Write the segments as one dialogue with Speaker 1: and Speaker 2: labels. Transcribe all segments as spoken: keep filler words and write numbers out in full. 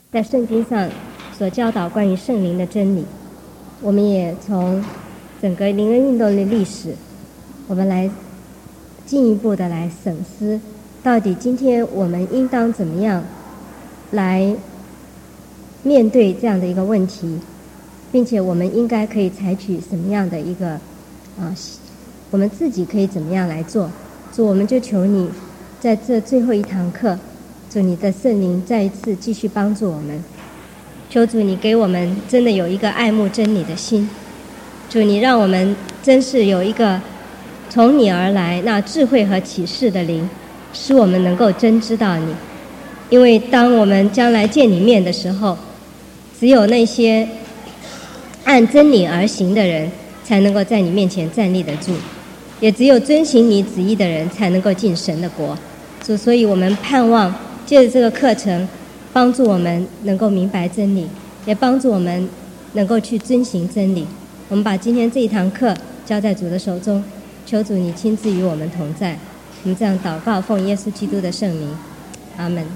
Speaker 1: 在圣经上所教导关于圣灵的真理，我们也从整个灵恩运动的历史，我们来进一步的来审思，到底今天我们应当怎么样来面对这样的一个问题，并且我们应该可以采取什么样的一个啊，我们自己可以怎么样来做。主，我们就求你在这最后一堂课，主你的圣灵再一次继续帮助我们。求主你给我们真的有一个爱慕真理的心，主你让我们真是有一个从你而来那智慧和启示的灵，使我们能够真知道你。因为当我们将来见你面的时候，只有那些按真理而行的人才能够在你面前站立得住，也只有遵行你旨意的人才能够进神的国。主，所以我们盼望借着这个课程帮助我们能够明白真理，也帮助我们能够去遵行真理。我们把今天这一堂课交在主的手中，求主你亲自与我们同在。我们这样祷告，奉耶稣基督的圣名，阿们。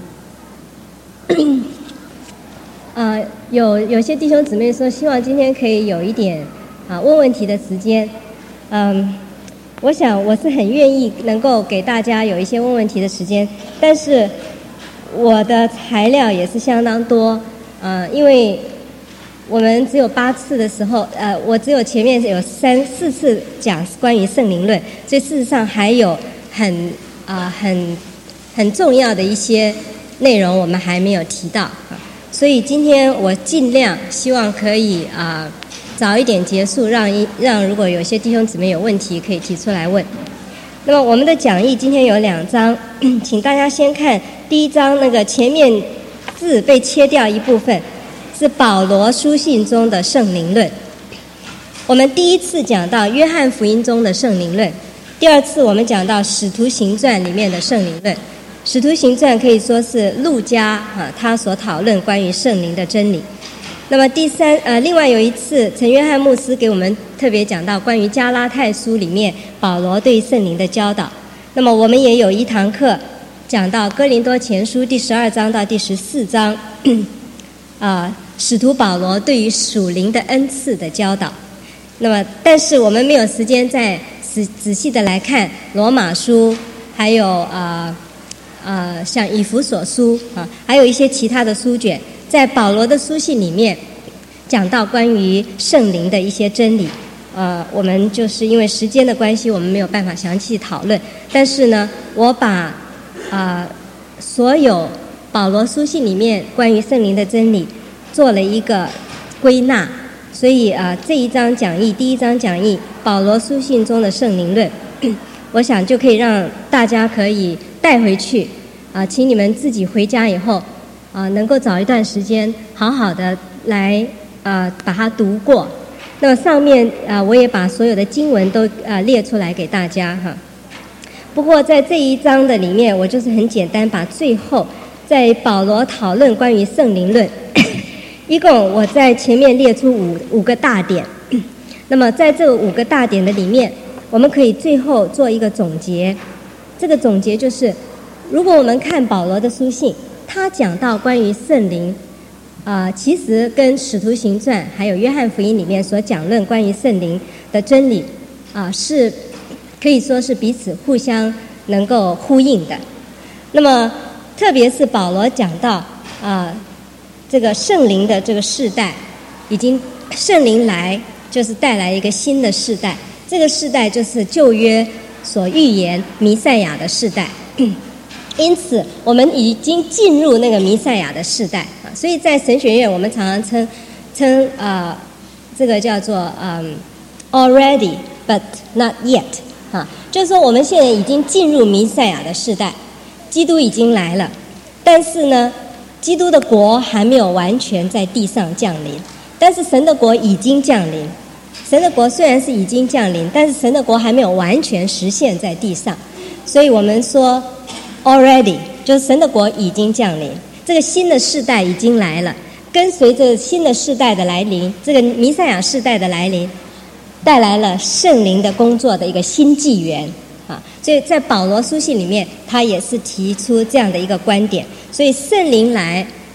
Speaker 1: 呃，有有些弟兄姊妹说，希望今天可以有一点啊问问题的时间。嗯，我想我是很愿意能够给大家有一些问问题的时间，但是我的材料也是相当多，呃，因为我们只有八次的时候，呃，我只有前面有三四次讲关于圣灵论，所以事实上还有很啊、呃、很很重要的一些内容我们还没有提到，所以今天我尽量希望可以啊、呃、早一点结束，让一让如果有些弟兄姊妹有问题可以提出来问。那么我们的讲义今天有两章，请大家先看第一章，那个前面字被切掉一部分，是保罗书信中的圣灵论。我们第一次讲到约翰福音中的圣灵论，第二次我们讲到使徒行传里面的圣灵论。使徒行传可以说是路加啊他所讨论关于圣灵的真理。那么第三呃，另外有一次陈约翰牧师给我们特别讲到关于加拉太书里面保罗对圣灵的教导。那么我们也有一堂课讲到哥林多前书第十二章到第十四章啊、呃，使徒保罗对于属灵的恩赐的教导。那么但是我们没有时间再仔仔细的来看罗马书，还有啊呃, 呃像以弗所书啊，还有一些其他的书卷，在保罗的书信里面讲到关于圣灵的一些真理。呃，我们就是因为时间的关系，我们没有办法详细讨论。但是呢，我把啊、呃、所有保罗书信里面关于圣灵的真理做了一个归纳，所以啊、呃、这一章讲义，第一章讲义，保罗书信中的圣灵论，我想就可以让大家可以带回去啊、呃，请你们自己回家以后啊、呃，能够找一段时间好好的来呃把它读过。那么上面啊、呃，我也把所有的经文都啊、呃、列出来给大家哈。不过在这一章的里面，我就是很简单把最后在保罗讨论关于圣灵论，一共我在前面列出五五个大点。那么在这五个大点的里面，我们可以最后做一个总结。这个总结就是，如果我们看保罗的书信，他讲到关于圣灵啊、呃，其实跟使徒行传还有约翰福音里面所讲论关于圣灵的真理啊、呃，是可以说是彼此互相能够呼应的。那么特别是保罗讲到啊、呃，这个圣灵的这个世代，已经圣灵来就是带来一个新的世代，这个世代就是旧约所预言弥赛亚的世代。因此我们已经进入那个弥赛亚的世代啊，所以在神学院我们常常称称啊、呃、这个叫做嗯 already but not yet 啊，就是说我们现在已经进入弥赛亚的世代，基督已经来了，但是呢基督的国还没有完全在地上降临，但是神的国已经降临。神的国虽然是已经降临，但是神的国还没有完全实现在地上，所以我们说already 就是神的国已经降临，这个新的世代已经来了，跟随着新的世代的来临，这个弥赛亚世代的来临，带来了圣灵的工作的一个新纪元啊。所以在保罗书信里面，他也是提出这样的一个观点。所以圣灵来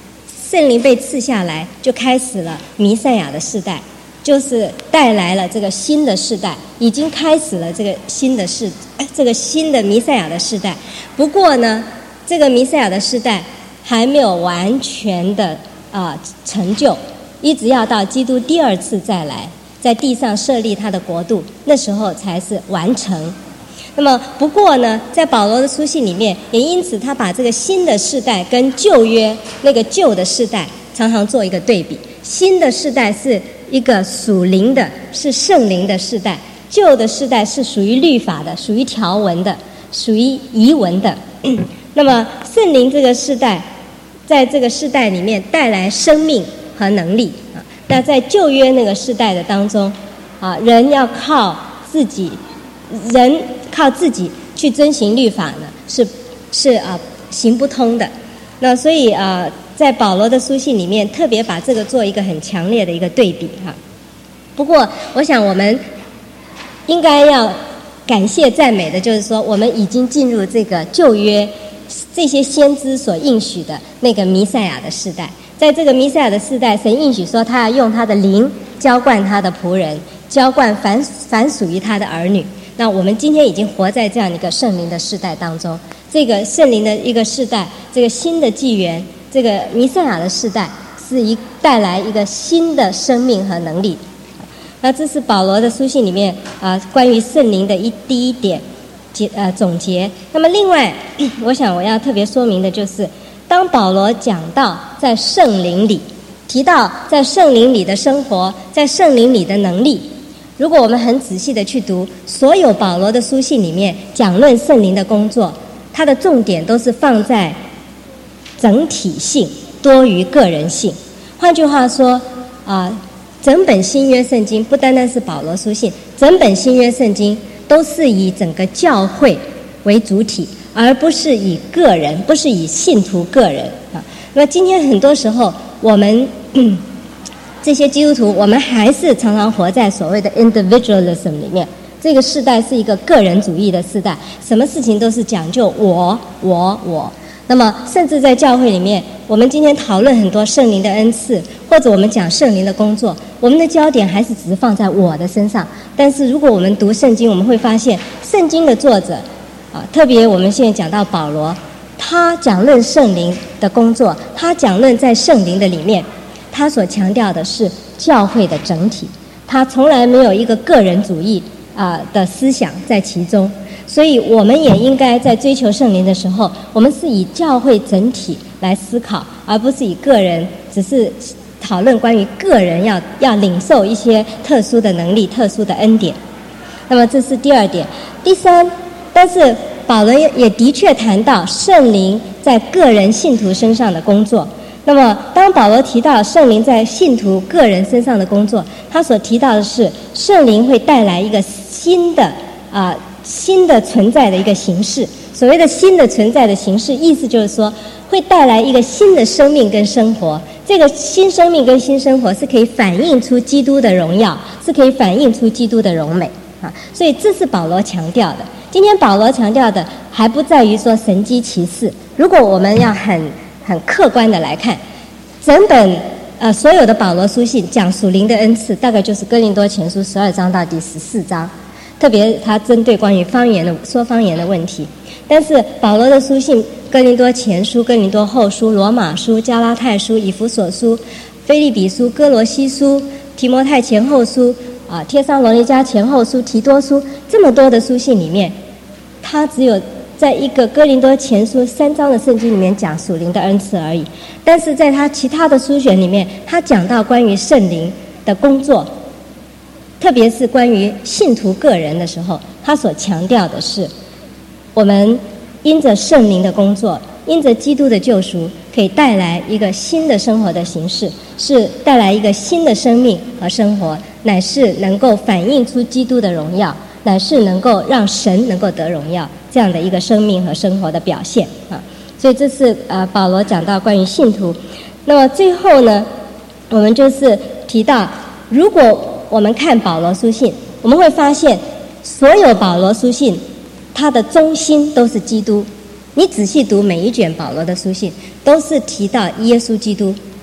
Speaker 1: 圣灵被赐下来，就开始了弥赛亚的世代，就是带来了这个新的世代，已经开始了这个新的世这个新的弥赛亚的世代。不过呢，这个弥赛亚的世代还没有完全的啊、呃、成就，一直要到基督第二次再来，在地上设立他的国度，那时候才是完成。那么不过呢，在保罗的书信里面，也因此他把这个新的世代跟旧约那个旧的世代常常做一个对比。新的世代是一个属灵的，是圣灵的世代；旧的世代是属于律法的，属于条文的，属于遗文的。那么圣灵这个世代，在这个世代里面带来生命和能力啊。那在旧约那个世代的当中啊，人要靠自己，人靠自己去遵行律法呢，是是啊行不通的。那所以啊，在保罗的书信里面，特别把这个做一个很强烈的一个对比哈。不过，我想我们应该要感谢赞美的，就是说，我们已经进入这个旧约这些先知所应许的那个弥赛亚的世代。在这个弥赛亚的世代，神应许说，他要用他的灵浇灌他的仆人，浇灌凡凡属于他的儿女。那我们今天已经活在这样一个圣灵的世代当中，这个圣灵的一个世代，这个新的纪元，这个弥赛亚的世代，是一带来一个新的生命和能力。那这是保罗的书信里面啊、呃、关于圣灵的一第一点结呃总结。那么另外，我想我要特别说明的就是，当保罗讲到在圣灵里，提到在圣灵里的生活，在圣灵里的能力。如果我们很仔细的去读所有保罗的书信里面讲论圣灵的工作，它的重点都是放在整体性多于个人性。换句话说啊、呃，整本新约圣经不单单是保罗书信，整本新约圣经都是以整个教会为主体，而不是以个人，不是以信徒个人啊。那今天很多时候我们嗯这些基督徒，我们还是常常活在所谓的 individualism 里面。这个世代是一个个人主义的世代，什么事情都是讲究我我我。那么甚至在教会里面，我们今天讨论很多圣灵的恩赐，或者我们讲圣灵的工作，我们的焦点还是只是放在我的身上。但是如果我们读圣经，我们会发现圣经的作者啊，特别我们现在讲到保罗，他讲论圣灵的工作，他讲论在圣灵的里面，他所强调的是教会的整体，他从来没有一个个人主义啊、呃、的思想在其中。所以我们也应该在追求圣灵的时候，我们是以教会整体来思考，而不是以个人只是讨论关于个人要要领受一些特殊的能力、特殊的恩典。那么这是第二点。第三，但是保罗也的确谈到圣灵在个人信徒身上的工作。那么当保罗提到圣灵在信徒个人身上的工作，他所提到的是圣灵会带来一个新的啊、呃、新的存在的一个形式。所谓的新的存在的形式，意思就是说会带来一个新的生命跟生活。这个新生命跟新生活是可以反映出基督的荣耀，是可以反映出基督的荣美啊。所以这是保罗强调的。今天保罗强调的还不在于说神迹奇事。如果我们要很很客观的来看，整本呃所有的保罗书信讲属灵的恩赐，大概就是哥林多前书十二章到第十四章，特别他针对关于方言的说方言的问题。但是保罗的书信，哥林多前书、哥林多后书、罗马书、加拉太书、以弗所书、腓立比书、哥罗西书、提摩太前后书啊、帖撒罗尼迦前后书、提多书，这么多的书信里面，他只有在一个哥林多前书三章的圣经里面讲属灵的恩赐而已。但是在他其他的书卷里面，他讲到关于圣灵的工作，特别是关于信徒个人的时候，他所强调的是我们因着圣灵的工作，因着基督的救赎，可以带来一个新的生活的形式，是带来一个新的生命和生活，乃是能够反映出基督的荣耀，乃是能够让神能够得荣耀，这样的一个生命和生活的表现啊。所以这是呃保罗讲到关于信徒。那么最后呢，我们就是提到，如果我们看保罗书信，我们会发现所有保罗书信它的中心都是基督。你仔细读每一卷保罗的书信，都是提到耶稣基督，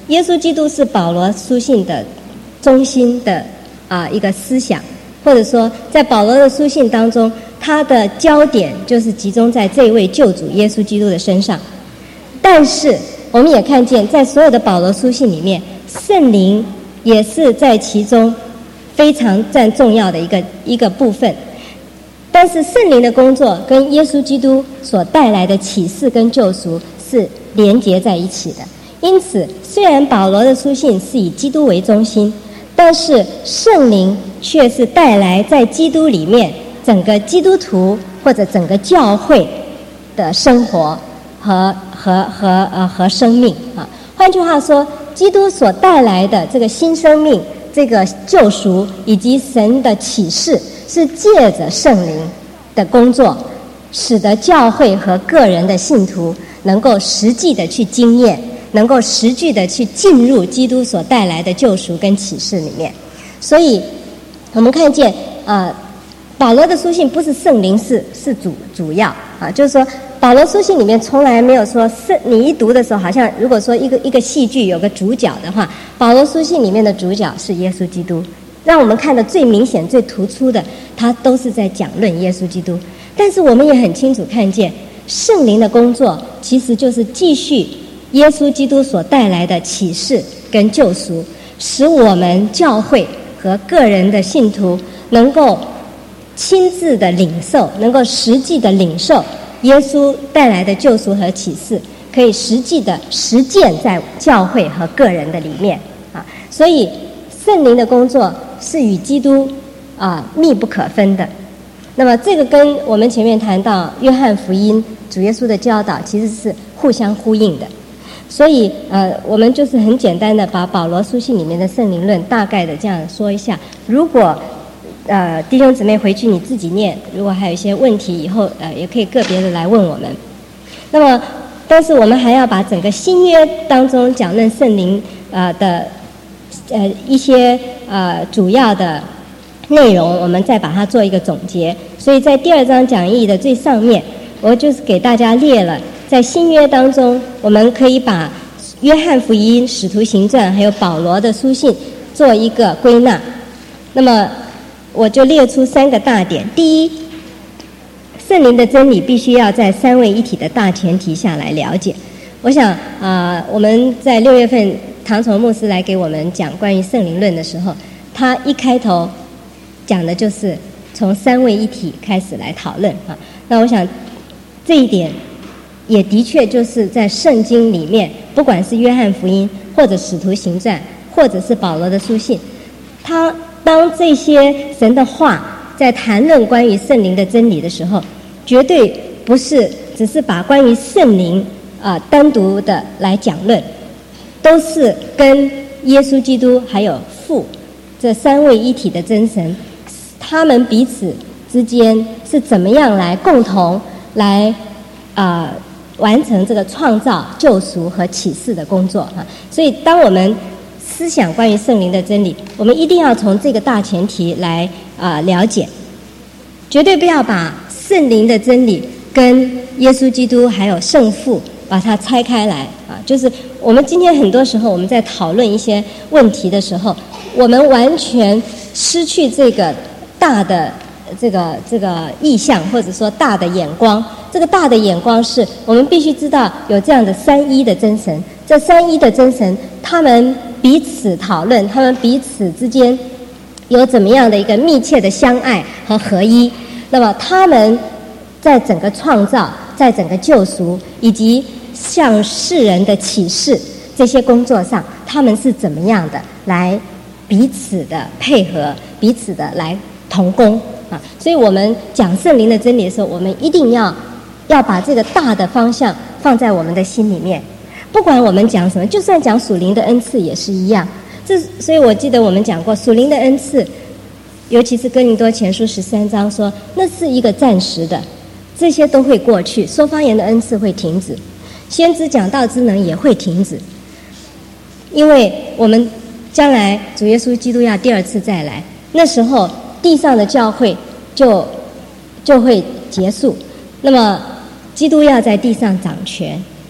Speaker 1: 耶稣基督是保罗书信的中心的啊、呃、一个思想，或者说在保罗的书信当中，他的焦点就是集中在这位救主耶稣基督的身上。但是我们也看见，在所有的保罗书信里面，圣灵也是在其中非常占重要的一个一个部分。但是圣灵的工作跟耶稣基督所带来的启示跟救赎是连结在一起的。因此，虽然保罗的书信是以基督为中心，但是圣灵却是带来在基督里面整个基督徒或者整个教会的生活和和和呃和生命啊。换句话说，基督所带来的这个新生命、这个救赎以及神的启示，是借着圣灵的工作，使得教会和个人的信徒能够实际的去经验，能够实际的去进入基督所带来的救赎跟启示里面。所以我们看见呃保罗的书信不是圣灵是是主主要啊，就是说保罗书信里面从来没有说圣，你一读的时候好像如果说一个一个戏剧有个主角的话，保罗书信里面的主角是耶稣基督，让我们看的最明显最突出的，他都是在讲论耶稣基督。但是我们也很清楚看见圣灵的工作其实就是继续耶稣基督所带来的启示跟救赎，使我们教会和个人的信徒能够亲自的领受，能够实际的领受耶稣带来的救赎和启示，可以实际的实践在教会和个人的里面啊。所以圣灵的工作是与基督啊密不可分的。那么这个跟我们前面谈到约翰福音主耶稣的教导其实是互相呼应的。所以呃，我们就是很简单的把保罗书信里面的圣灵论大概的这样说一下。如果呃弟兄姊妹回去你自己念，如果还有一些问题，以后呃也可以个别的来问我们。那么但是我们还要把整个新约当中讲论圣灵呃的呃一些呃主要的内容，我们再把它做一个总结。所以在第二章讲义的最上面，我就是给大家列了在新约当中，我们可以把约翰福音、使徒行传还有保罗的书信做一个归纳。那么我就列出三个大点。第一，圣灵的真理必须要在三位一体的大前提下来了解。我想啊、呃，我们在六月份唐崇牧师来给我们讲关于圣灵论的时候，他一开头讲的就是从三位一体开始来讨论啊。那我想这一点也的确就是在圣经里面，不管是约翰福音或者使徒行传或者是保罗的书信，他当这些神的话在谈论关于圣灵的真理的时候，绝对不是只是把关于圣灵啊、呃、单独的来讲论，都是跟耶稣基督还有父这三位一体的真神，他们彼此之间是怎么样来共同来啊、呃、完成这个创造、救赎和启示的工作啊。所以当我们思想关于圣灵的真理，我们一定要从这个大前提来啊、呃、了解，绝对不要把圣灵的真理跟耶稣基督还有圣父把它拆开来啊。就是我们今天很多时候我们在讨论一些问题的时候，我们完全失去这个大的这个这个意象，或者说大的眼光。这个大的眼光是我们必须知道有这样的三一的真神，这三一的真神他们彼此讨论，他们彼此之间有怎么样的一个密切的相爱和合一。那么他们在整个创造，在整个救赎以及向世人的启示这些工作上，他们是怎么样的来彼此的配合，彼此的来同工啊。所以我们讲圣灵的真理的时候，我们一定要要把这个大的方向放在我们的心里面。不管我们讲什么，就算讲属灵的恩赐也是一样。这所以我记得我们讲过属灵的恩赐，尤其是哥林多前书十三章说，那是一个暂时的，这些都会过去。说方言的恩赐会停止，先知讲道之能也会停止，因为我们将来主耶稣基督要第二次再来，那时候地上的教会就就会结束，那么基督要在地上掌权，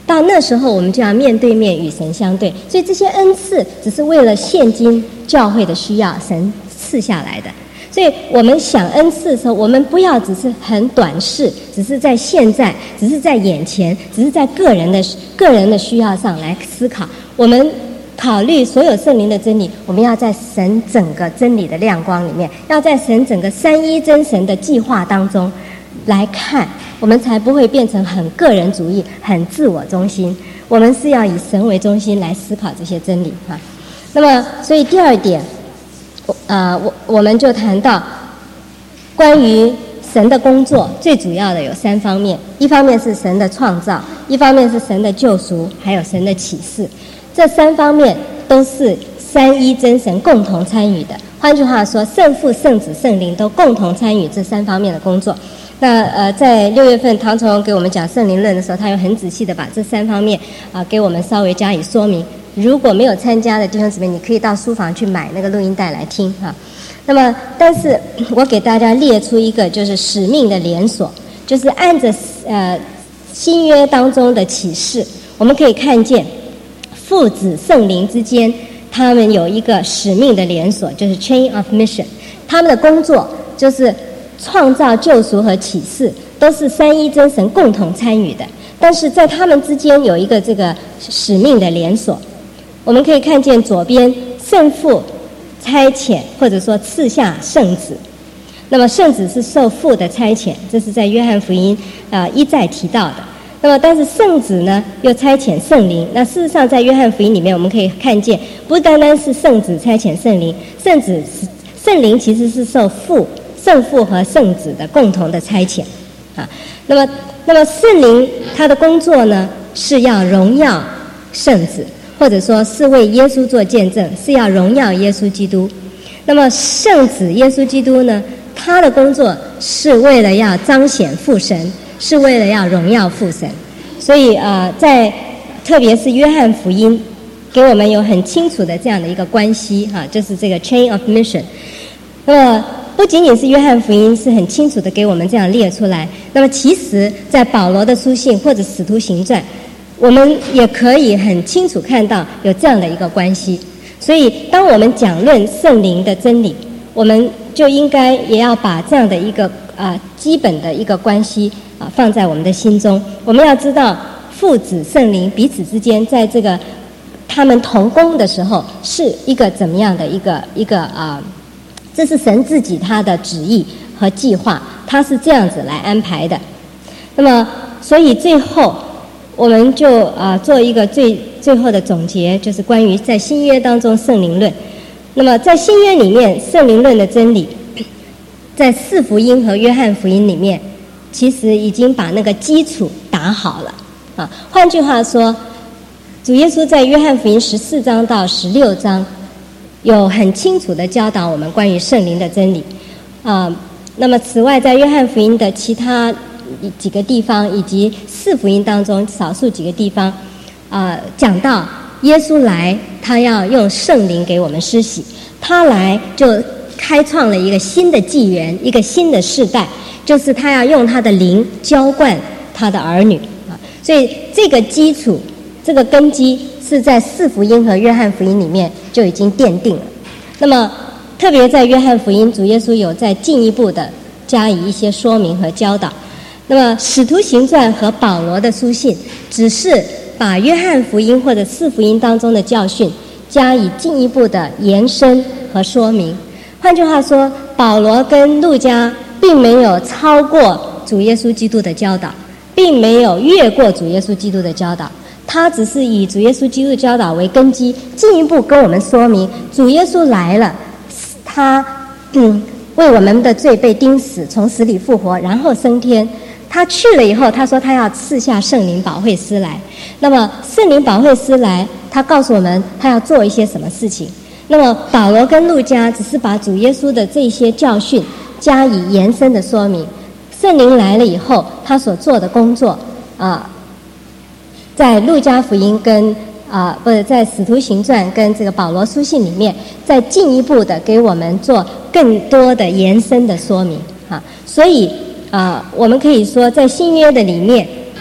Speaker 1: 到那时候我们就要面对面与神相对，所以这些恩赐只是为了现今教会的需要，神赐下来的。所以我们想恩赐的时候，我们不要只是很短视，只是在现在，只是在眼前，只是在个人的个人的需要上来思考。我们考虑所有圣灵的真理，我们要在神整个真理的亮光里面，要在神整个三一真神的计划当中来看，我们才不会变成很个人主义、很自我中心。我们是要以神为中心来思考这些真理哈。那么，所以第二点，呃，我我们就谈到关于神的工作，最主要的有三方面：一方面是神的创造，一方面是神的救赎，还有神的启示。这三方面都是三一真神共同参与的。换句话说，圣父、圣子、圣灵都共同参与这三方面的工作。那呃，在六月份唐崇荣给我们讲圣灵论的时候，他有很仔细的把这三方面啊、呃、给我们稍微加以说明。如果没有参加的弟兄姊妹，你可以到书房去买那个录音带来听哈、啊。那么，但是我给大家列出一个就是使命的连锁，就是按着呃新约当中的启示，我们可以看见父子圣灵之间，他们有一个使命的连锁，就是 chain of mission。他们的工作就是创造、救赎和启示，都是三一真神共同参与的。但是在他们之间有一个这个使命的连锁。我们可以看见左边圣父差遣或者说赐下圣子，那么圣子是受父的差遣，这是在约翰福音啊、呃、一再提到的。那么但是圣子呢又差遣圣灵，那事实上在约翰福音里面我们可以看见，不单单是圣子差遣圣灵，圣子圣灵其实是受父圣父和圣子的共同的差遣啊。那么那么圣灵他的工作呢是要荣耀圣子，或者说是为耶稣做见证，是要荣耀耶稣基督。那么圣子耶稣基督呢，他的工作是为了要彰显父神，是为了要荣耀父神。所以呃，在特别是约翰福音给我们有很清楚的这样的一个关系哈、啊，就是这个 chain of mission。那么不仅仅是约翰福音是很清楚的给我们这样列出来，那么其实在保罗的书信或者使徒行传，我们也可以很清楚看到有这样的一个关系。所以当我们讲论圣灵的真理，我们就应该也要把这样的一个啊、呃、基本的一个关系啊、呃、放在我们的心中。我们要知道父子圣灵彼此之间在这个他们同工的时候是一个怎么样的一个一个啊、呃，这是神自己他的旨意和计划，他是这样子来安排的。那么所以最后我们就啊、呃、做一个最最后的总结，就是关于在新约当中圣灵论。那么在新约里面圣灵论的真理，在四福音和约翰福音里面其实已经把那个基础打好了啊。换句话说，主耶稣在约翰福音十四章到十六章有很清楚的教导我们关于圣灵的真理啊。那么此外在约翰福音的其他几个地方以及四福音当中少数几个地方啊，讲到耶稣来他要用圣灵给我们施洗，他来就开创了一个新的纪元，一个新的世代，就是他要用他的灵浇灌他的儿女啊。所以这个基础这个根基是在四福音和约翰福音里面就已经奠定了。那么特别在约翰福音，主耶稣有再进一步的加以一些说明和教导。那么使徒行传和保罗的书信只是把约翰福音或者四福音当中的教训加以进一步的延伸和说明。换句话说，保罗跟路加并没有超过主耶稣基督的教导，并没有越过主耶稣基督的教导，他只是以主耶稣基督的教导为根基，进一步跟我们说明主耶稣来了，他嗯为我们的罪被钉死，从死里复活，然后升天。他去了以后，他说他要赐下圣灵保惠师来。那么圣灵保惠师来，他告诉我们他要做一些什么事情。那么保罗跟路加只是把主耶稣的这些教训加以延伸的说明。圣灵来了以后，他所做的工作啊、呃，在路加福音跟啊、呃、不是在使徒行传跟这个保罗书信里面，再进一步的给我们做更多的延伸的说明啊。所以啊、呃，我们可以说在新约的里面，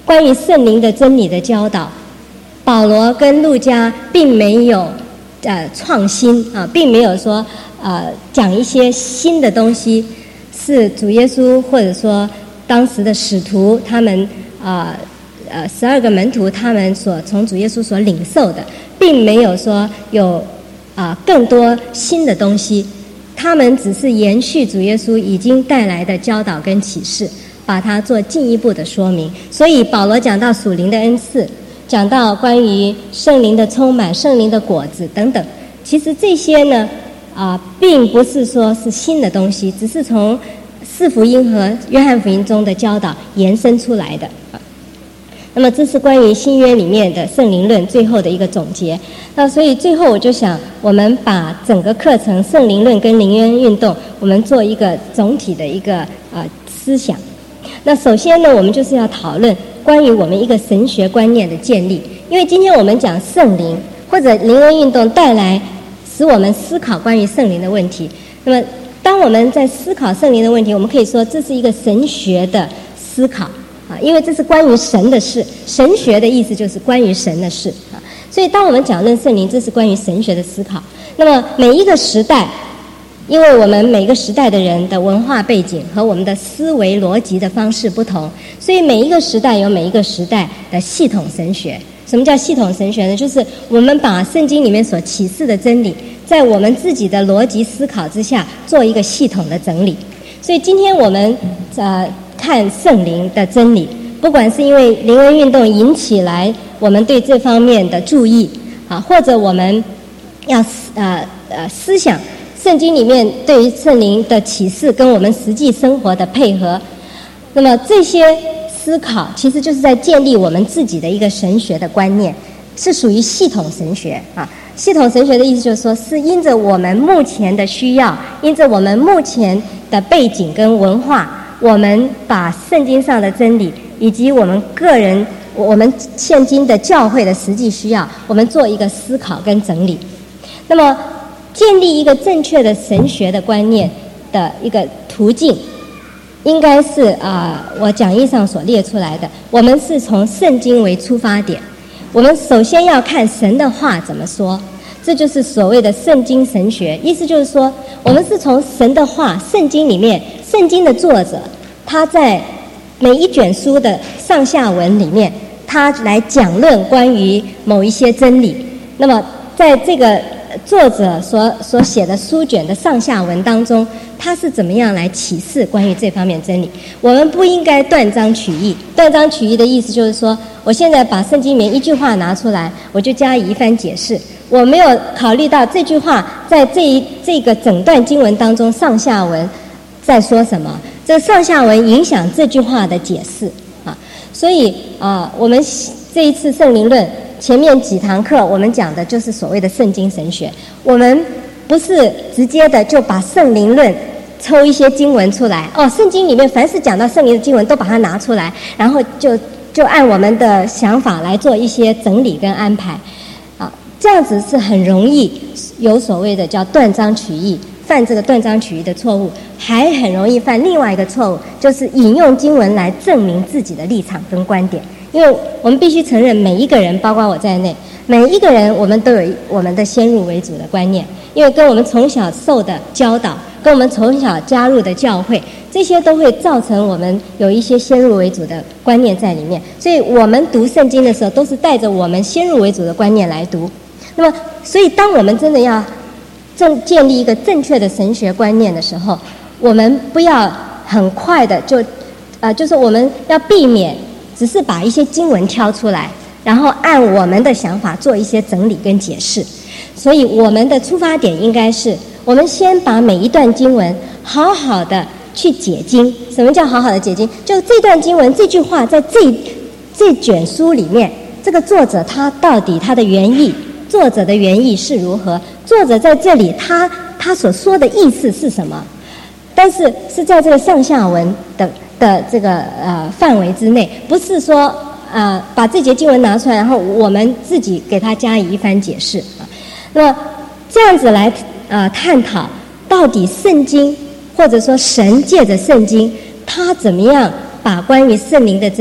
Speaker 1: 关于圣灵的真理的教导，保罗跟路加并没有呃创新啊，并没有说呃讲一些新的东西，是主耶稣或者说当时的使徒他们啊呃十二个门徒他们所从主耶稣所领受的，并没有说有啊、呃、更多新的东西，他们只是延续主耶稣已经带来的教导跟启示，把它做进一步的说明。所以保罗讲到属灵的恩赐，讲到关于圣灵的充满、圣灵的果子等等，其实这些呢啊、呃，并不是说是新的东西，只是从四福音和约翰福音中的教导延伸出来的。那么这是关于新约里面的圣灵论最后的一个总结。那所以最后我就想，我们把整个课程圣灵论跟灵恩运动，我们做一个总体的一个呃思想。那首先呢，我们就是要讨论关于我们一个神学观念的建立，因为今天我们讲圣灵或者灵恩运动带来使我们思考关于圣灵的问题。那么当我们在思考圣灵的问题，我们可以说这是一个神学的思考啊，因为这是关于神的事。神学的意思就是关于神的事啊，所以当我们讲论圣灵，这是关于神学的思考。那么每一个时代，因为我们每个时代的人的文化背景和我们的思维逻辑的方式不同，所以每一个时代有每一个时代的系统神学。什么叫系统神学呢？就是我们把圣经里面所启示的真理，在我们自己的逻辑思考之下做一个系统的整理。所以今天我们呃看圣灵的真理，不管是因为灵恩运动引起来我们对这方面的注意啊，或者我们要呃呃思想圣经里面对于圣灵的启示跟我们实际生活的配合，那么这些思考其实就是在建立我们自己的一个神学的观念，是属于系统神学啊。系统神学的意思就是说，是因着我们目前的需要，因着我们目前的背景跟文化，我们把圣经上的真理以及我们个人我们现今的教会的实际需要，我们做一个思考跟整理。那么建立一个正确的神学的观念的一个途径，应该是啊、呃，我讲义上所列出来的。我们是从圣经为出发点，我们首先要看神的话怎么说，这就是所谓的圣经神学。意思就是说，我们是从神的话，圣经里面，圣经的作者他在每一卷书的上下文里面，他来讲论关于某一些真理。那么在这个作者所所写的书卷的上下文当中，他是怎么样来启示关于这方面真理？我们不应该断章取义。断章取义的意思就是说，我现在把圣经里面一句话拿出来，我就加以一番解释，我没有考虑到这句话在这一这个整段经文当中上下文在说什么，这上下文影响这句话的解释啊。所以啊，我们这一次圣灵论前面几堂课我们讲的就是所谓的圣经神学，我们不是直接的就把圣灵论抽一些经文出来，哦，圣经里面凡是讲到圣灵的经文都把它拿出来，然后就就按我们的想法来做一些整理跟安排啊，这样子是很容易有所谓的叫断章取义，犯这个断章取义的错误，还很容易犯另外一个错误，就是引用经文来证明自己的立场跟观点。因为我们必须承认，每一个人包括我在内，每一个人我们都有我们的先入为主的观念，因为跟我们从小受的教导，跟我们从小加入的教会，这些都会造成我们有一些先入为主的观念在里面。所以我们读圣经的时候都是带着我们先入为主的观念来读。那么所以当我们真的要正建立一个正确的神学观念的时候，我们不要很快的就呃就是我们要避免只是把一些经文挑出来，然后按我们的想法做一些整理跟解释。所以我们的出发点应该是，我们先把每一段经文好好的去解经。什么叫好好的解经？就这段经文这句话在这这卷书里面，这个作者他到底他的原意，作者的原意是如何，作者在这里他他所说的意思是什么，但是是在这个上下文的的这个呃范围之内，不是说呃把这节经文拿出来，然后我们自己给它加以一番解释啊。那么这样子来呃探讨到底圣经或者说神借着圣经，他怎么样把关于圣灵的真理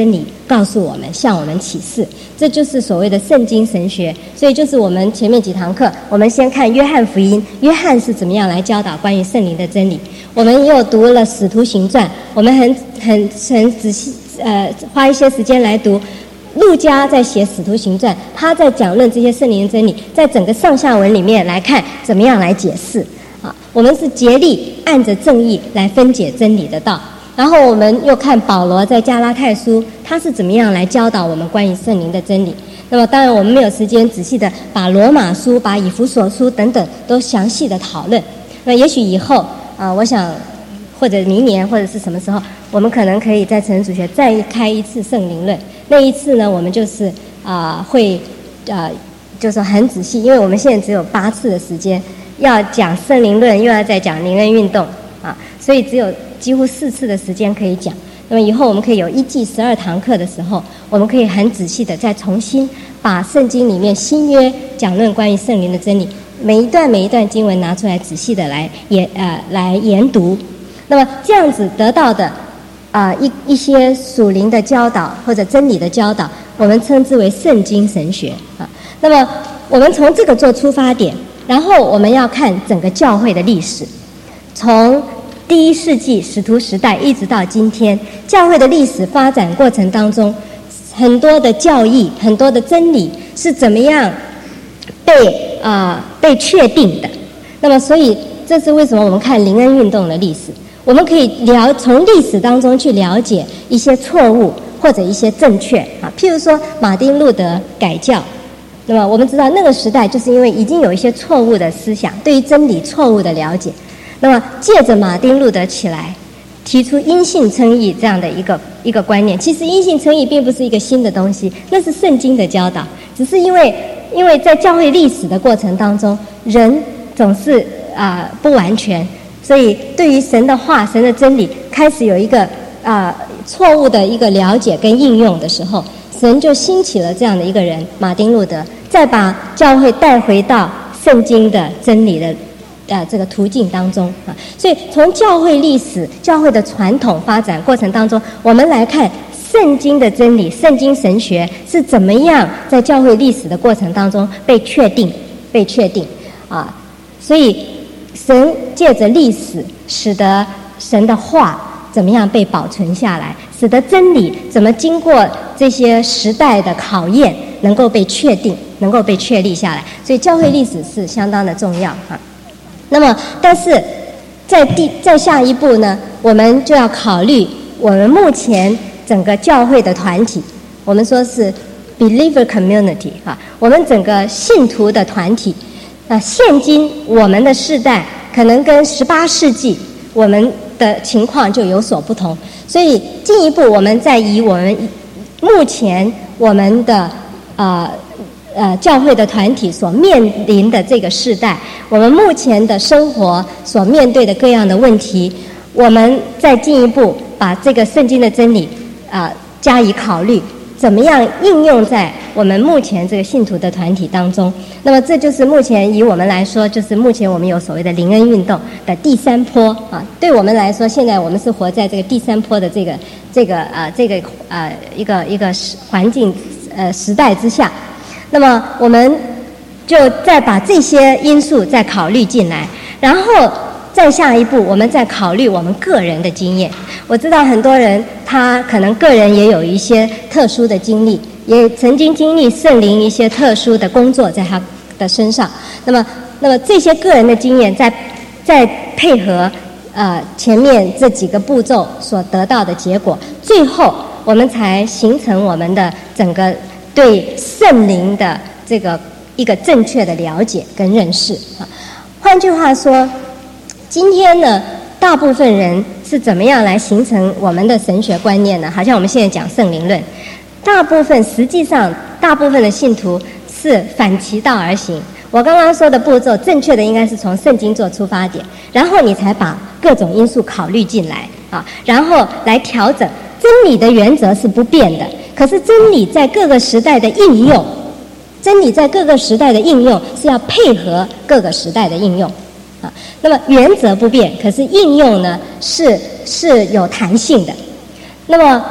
Speaker 1: 告诉我们，向我们启示，这就是所谓的圣经神学。所以就是我们前面几堂课，我们先看约翰福音，约翰是怎么样来教导关于圣灵的真理。我们又读了使徒行传，我们很很很仔细呃花一些时间来读路加在写使徒行传，他在讲论这些圣灵的真理，在整个上下文里面来看怎么样来解释啊。我们是竭力按着正义来分解真理的道。然后我们又看保罗在加拉太书，他是怎么样来教导我们关于圣灵的真理。那么当然我们没有时间仔细的把罗马书、把以弗所书等等都详细的讨论。那也许以后啊、呃，我想或者明年或者是什么时候，我们可能可以在成人主学再开一次圣灵论。那一次呢，我们就是啊、呃、会啊、呃、就是很仔细，因为我们现在只有八次的时间，要讲圣灵论，又要再讲灵恩运动啊，所以只有几乎四次的时间可以讲。那么以后我们可以有一季十二堂课的时候，我们可以很仔细的再重新把圣经里面新约讲论关于圣灵的真理，每一段每一段经文拿出来仔细的来研呃来研读。那么这样子得到的啊、呃、一一些属灵的教导或者真理的教导，我们称之为圣经神学啊。那么我们从这个做出发点，然后我们要看整个教会的历史，从第一世纪使徒时代一直到今天，教会的历史发展过程当中，很多的教义、很多的真理是怎么样被啊、呃、被确定的。那么，所以这是为什么我们看灵恩运动的历史，我们可以了从历史当中去了解一些错误或者一些正确啊。譬如说马丁路德改教，那么我们知道那个时代就是因为已经有一些错误的思想，对于真理错误的了解。那么借着马丁路德起来提出因信称义这样的一个一个观念，其实因信称义并不是一个新的东西，那是圣经的教导，只是因为因为在教会历史的过程当中，人总是啊、呃、不完全，所以对于神的话、神的真理开始有一个啊、呃、错误的一个了解跟应用的时候，神就兴起了这样的一个人马丁路德，再把教会带回到圣经的真理的呃，这个途径当中啊，所以从教会历史、教会的传统发展过程当中，我们来看圣经的真理、圣经神学是怎么样在教会历史的过程当中被确定、被确定啊。所以神借着历史，使得神的话怎么样被保存下来，使得真理怎么经过这些时代的考验，能够被确定、能够被确立下来。所以教会历史是相当的重要啊。那么，但是在第在下一步呢，我们就要考虑我们目前整个教会的团体，我们说是 believer community 啊，我们整个信徒的团体。那现今我们的世代可能跟十八世纪我们的情况就有所不同，所以进一步我们再以我们目前我们的呃。呃，教会的团体所面临的这个世代，我们目前的生活所面对的各样的问题，我们再进一步把这个圣经的真理啊、呃、加以考虑，怎么样应用在我们目前这个信徒的团体当中。那么这就是目前以我们来说，就是目前我们有所谓的灵恩运动的第三波啊。对我们来说，现在我们是活在这个第三波的这个这个呃这个呃一个一个环境呃时代之下。那么我们就再把这些因素再考虑进来，然后再下一步我们再考虑我们个人的经验。我知道很多人他可能个人也有一些特殊的经历，也曾经经历圣灵一些特殊的工作在他的身上。那么那么这些个人的经验再再配合呃前面这几个步骤所得到的结果，最后我们才形成我们的整个对圣灵的这个一个正确的了解跟认识啊。换句话说，今天呢，大部分人是怎么样来形成我们的神学观念呢？好像我们现在讲圣灵论，大部分实际上大部分的信徒是反其道而行。我刚刚说的步骤，正确的应该是从圣经做出发点，然后你才把各种因素考虑进来啊，然后来调整。真理的原则是不变的，可是真理在各个时代的应用，真理在各个时代的应用是要配合各个时代的应用啊。那么原则不变，可是应用呢是是有弹性的。那么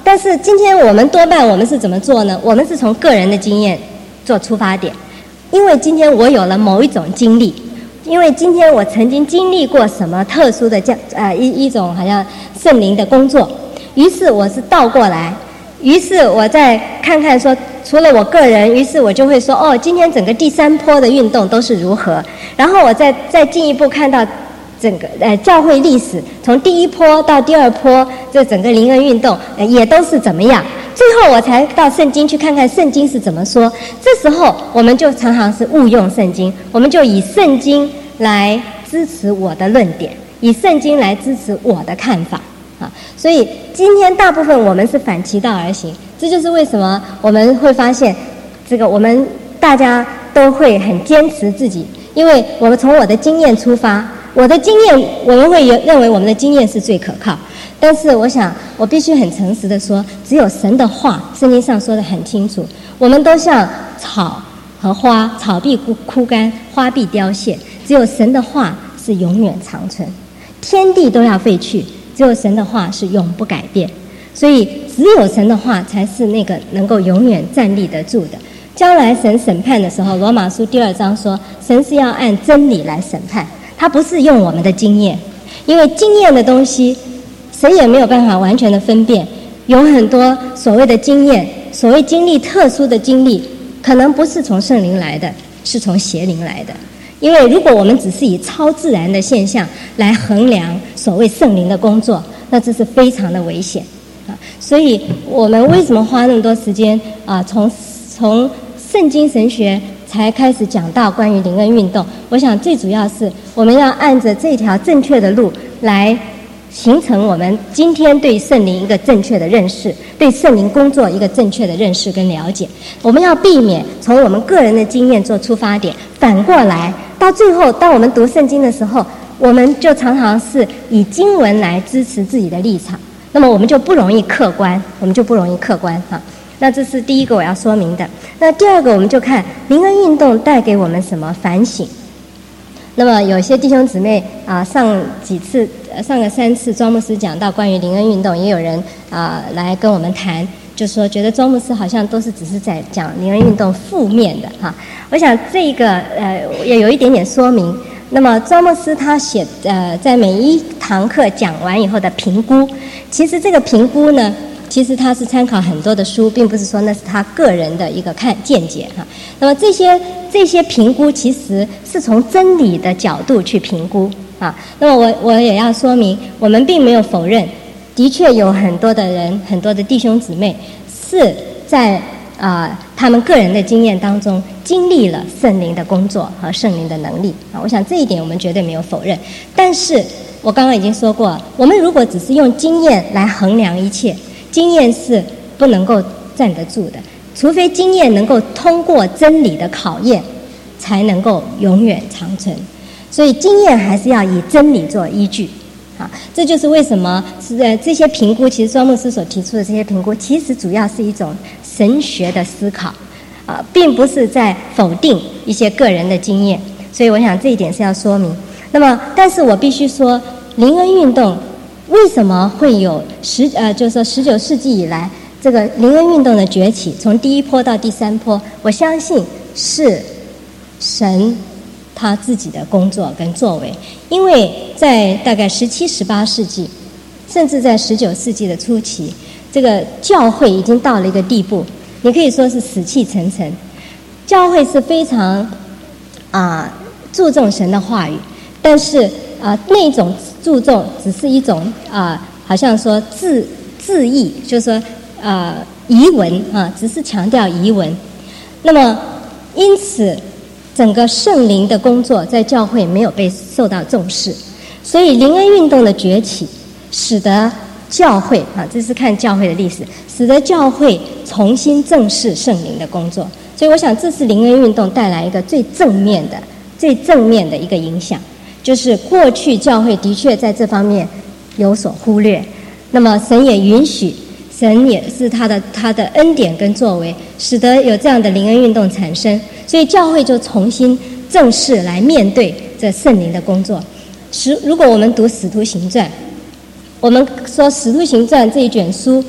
Speaker 1: 但是今天我们多半我们是怎么做呢？我们是从个人的经验做出发点，因为今天我有了某一种经历，因为今天我曾经经历过什么特殊的这样呃一一种好像圣灵的工作，于是我是倒过来，于是我再看看说，除了我个人，于是我就会说，哦，今天整个第三波的运动都是如何，然后我再再进一步看到整个呃教会历史，从第一波到第二波，这整个灵恩运动、呃、也都是怎么样，最后我才到圣经去看看圣经是怎么说。这时候我们就常常是误用圣经，我们就以圣经来支持我的论点，以圣经来支持我的看法啊。所以今天大部分我们是反其道而行，这就是为什么我们会发现这个我们大家都会很坚持自己，因为我们从我的经验出发，我的经验我们会认为我们的经验是最可靠，但是我想我必须很诚实的说，只有神的话，圣经上说得很清楚，我们都像草和花，草必枯枯干，花必凋谢，只有神的话是永远长存。天地都要废去，只有神的话是永不改变，所以只有神的话才是那个能够永远站立得住的。将来神审判的时候，罗马书第二章说，神是要按真理来审判，他不是用我们的经验，因为经验的东西谁也没有办法完全的分辨，有很多所谓的经验，所谓经历特殊的经历，可能不是从圣灵来的，是从邪灵来的。因为如果我们只是以超自然的现象来衡量所谓圣灵的工作，那这是非常的危险啊。所以我们为什么花那么多时间啊？从从圣经神学才开始讲到关于灵恩运动，我想最主要是我们要按着这条正确的路来形成我们今天对圣灵一个正确的认识，对圣灵工作一个正确的认识跟了解。我们要避免从我们个人的经验做出发点，反过来到最后当我们读圣经的时候，我们就常常是以经文来支持自己的立场，那么我们就不容易客观，我们就不容易客观哈。那这是第一个我要说明的。那第二个，我们就看灵恩运动带给我们什么反省。那么有些弟兄姊妹啊，上几次、上个三次庄牧师讲到关于灵恩运动，也有人啊来跟我们谈，就说觉得庄牧师好像都是只是在讲灵恩运动负面的哈。我想这个呃也有一点点说明。那么庄牧师他写呃在每一堂课讲完以后的评估，其实这个评估呢，其实他是参考很多的书，并不是说那是他个人的一个看见解哈。那么这些这些评估其实是从真理的角度去评估啊。那么我我也要说明，我们并没有否认，的确有很多的人，很多的弟兄姊妹是在啊、呃、他们个人的经验当中经历了圣灵的工作和圣灵的能力啊。我想这一点我们绝对没有否认，但是我刚刚已经说过，我们如果只是用经验来衡量一切，经验是不能够站得住的，除非经验能够通过真理的考验，才能够永远长存。所以经验还是要以真理做依据啊。这就是为什么是呃这些评估，其实庄牧师所提出的这些评估，其实主要是一种神学的思考啊，并不是在否定一些个人的经验。所以我想这一点是要说明。那么，但是我必须说，灵恩运动为什么会有十呃，就是说十九世纪以来这个灵恩运动的崛起，从第一波到第三波，我相信是神他自己的工作跟作为。因为在大概十七、十八世纪，甚至在十九世纪的初期，这个教会已经到了一个地步，你可以说是死气沉沉。教会是非常啊、呃、注重神的话语，但是啊、呃、那种注重只是一种啊、呃，好像说字字义，就是说啊遗文啊，只是强调遗文。那么因此整个圣灵的工作在教会没有被受到重视，所以灵恩运动的崛起使得教会啊，这是看教会的历史，使得教会重新正视圣灵的工作。所以我想这是灵恩运动带来一个最正面的最正面的一个影响，就是过去教会的确在这方面有所忽略，那么神也允许，神也是他的他的恩典跟作为，使得有这样的灵恩运动产生，所以教会就重新正式来面对这圣灵的工作。使如果我们读使徒行传，我们说使徒行传这一卷书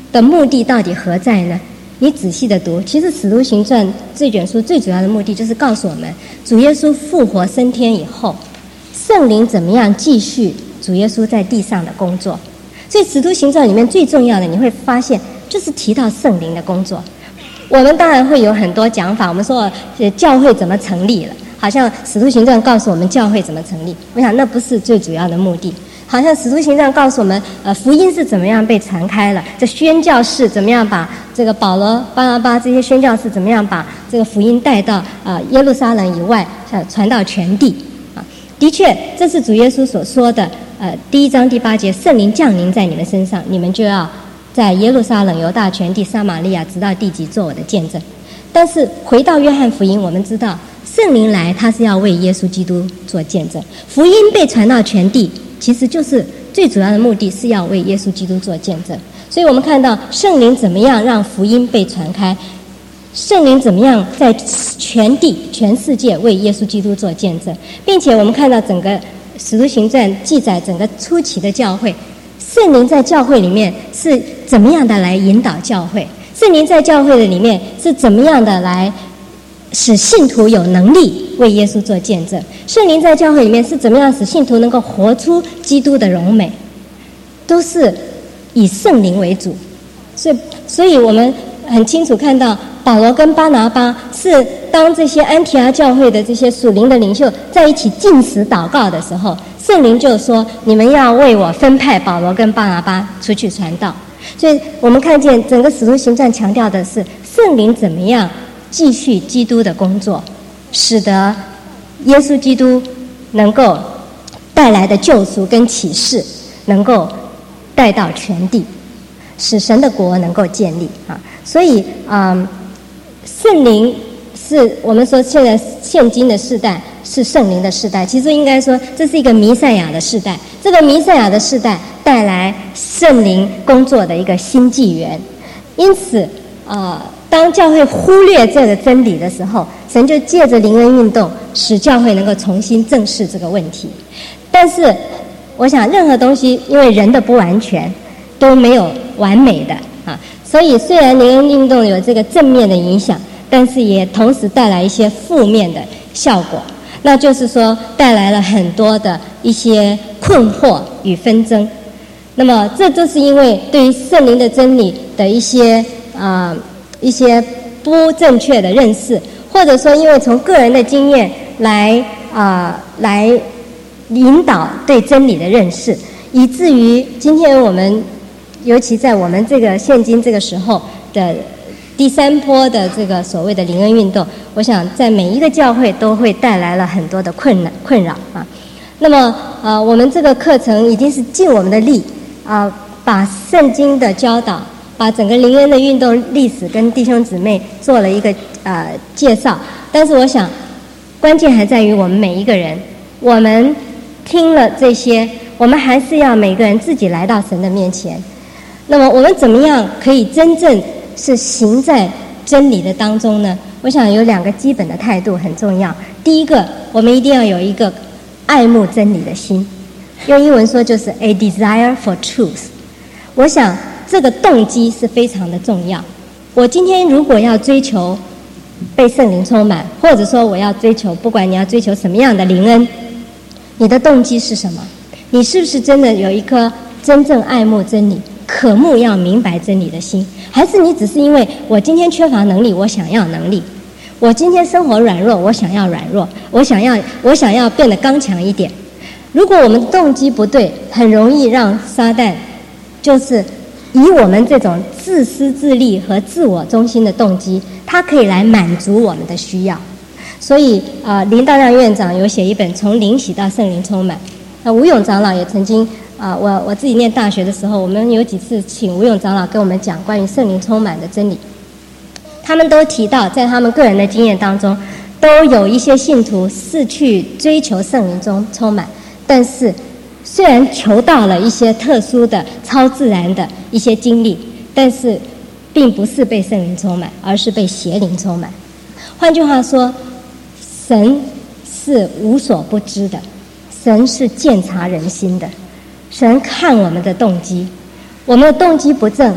Speaker 1: 的目的到底何在呢？你仔细的读，其实《使徒行传》这卷书最主要的目的就是告诉我们，主耶稣复活升天以后，圣灵怎么样继续主耶稣在地上的工作。所以《使徒行传》里面最重要的，你会发现就是提到圣灵的工作。我们当然会有很多讲法，我们说呃教会怎么成立了，好像《使徒行传》告诉我们教会怎么成立，我想那不是最主要的目的。好像《使徒行传》告诉我们，呃，福音是怎么样被传开了，这宣教士怎么样把这个保罗、巴拿巴这些宣教士怎么样把这个福音带到啊、呃、耶路撒冷以外，呃，传到全地啊。的确，这是主耶稣所说的，呃，第一章第八节，圣灵降临在你们身上，你们就要在耶路撒冷、犹大全地、撒玛利亚，直到地极，做我的见证。但是回到约翰福音，我们知道圣灵来，他是要为耶稣基督做见证，福音被传到全地。其实就是最主要的目的是要为耶稣基督做见证，所以我们看到圣灵怎么样让福音被传开，圣灵怎么样在全地全世界为耶稣基督做见证，并且我们看到整个使徒行传记载整个初期的教会，圣灵在教会里面是怎么样的来引导教会，圣灵在教会的里面是怎么样的来使信徒有能力为耶稣做见证，圣灵在教会里面是怎么样使信徒能够活出基督的荣美，都是以圣灵为主。所以所以我们很清楚看到保罗跟巴拿巴是当这些安提阿教会的这些属灵的领袖在一起禁食祷告的时候，圣灵就说你们要为我分派保罗跟巴拿巴出去传道。所以我们看见整个使徒行传强调的是圣灵怎么样继续基督的工作，使得耶稣基督能够带来的救赎跟启示能够带到全地，使神的国能够建立啊。所以嗯，圣灵是我们说现在现今的世代是圣灵的世代，其实应该说这是一个弥赛亚的世代，这个弥赛亚的世代带来圣灵工作的一个新纪元。因此呃当教会忽略这个真理的时候，神就借着灵恩运动使教会能够重新正视这个问题。但是我想任何东西因为人的不完全都没有完美的啊，所以虽然灵恩运动有这个正面的影响，但是也同时带来一些负面的效果，那就是说带来了很多的一些困惑与纷争。那么这就是因为对于圣灵的真理的一些啊、呃一些不正确的认识，或者说因为从个人的经验来啊、呃、来引导对真理的认识，以至于今天我们尤其在我们这个现今这个时候的第三波的这个所谓的灵恩运动，我想在每一个教会都会带来了很多的困难困扰啊。那么呃我们这个课程已经是尽我们的力啊、呃，把圣经的教导，把整个灵恩的运动历史跟弟兄姊妹做了一个呃介绍，但是我想关键还在于我们每一个人，我们听了这些，我们还是要每个人自己来到神的面前。那么我们怎么样可以真正是行在真理的当中呢？我想有两个基本的态度很重要。第一个，我们一定要有一个爱慕真理的心，用英文说就是 a desire for truth。 我想这个动机是非常的重要。我今天如果要追求被圣灵充满，或者说我要追求，不管你要追求什么样的灵恩，你的动机是什么？你是不是真的有一颗真正爱慕真理、渴慕要明白真理的心？还是你只是因为我今天缺乏能力，我想要能力；我今天生活软弱，我想要软弱，我想要我想要变得刚强一点？如果我们动机不对，很容易让撒旦就是以我们这种自私自利和自我中心的动机，它可以来满足我们的需要。所以呃，林道亮院长有写一本《从灵洗到圣灵充满》，那吴勇长老也曾经啊、呃，我我自己念大学的时候，我们有几次请吴勇长老跟我们讲关于圣灵充满的真理，他们都提到在他们个人的经验当中，都有一些信徒是去追求圣灵中充满，但是虽然求到了一些特殊的超自然的一些经历，但是并不是被圣灵充满，而是被邪灵充满。换句话说，神是无所不知的，神是鉴察人心的，神看我们的动机，我们的动机不正，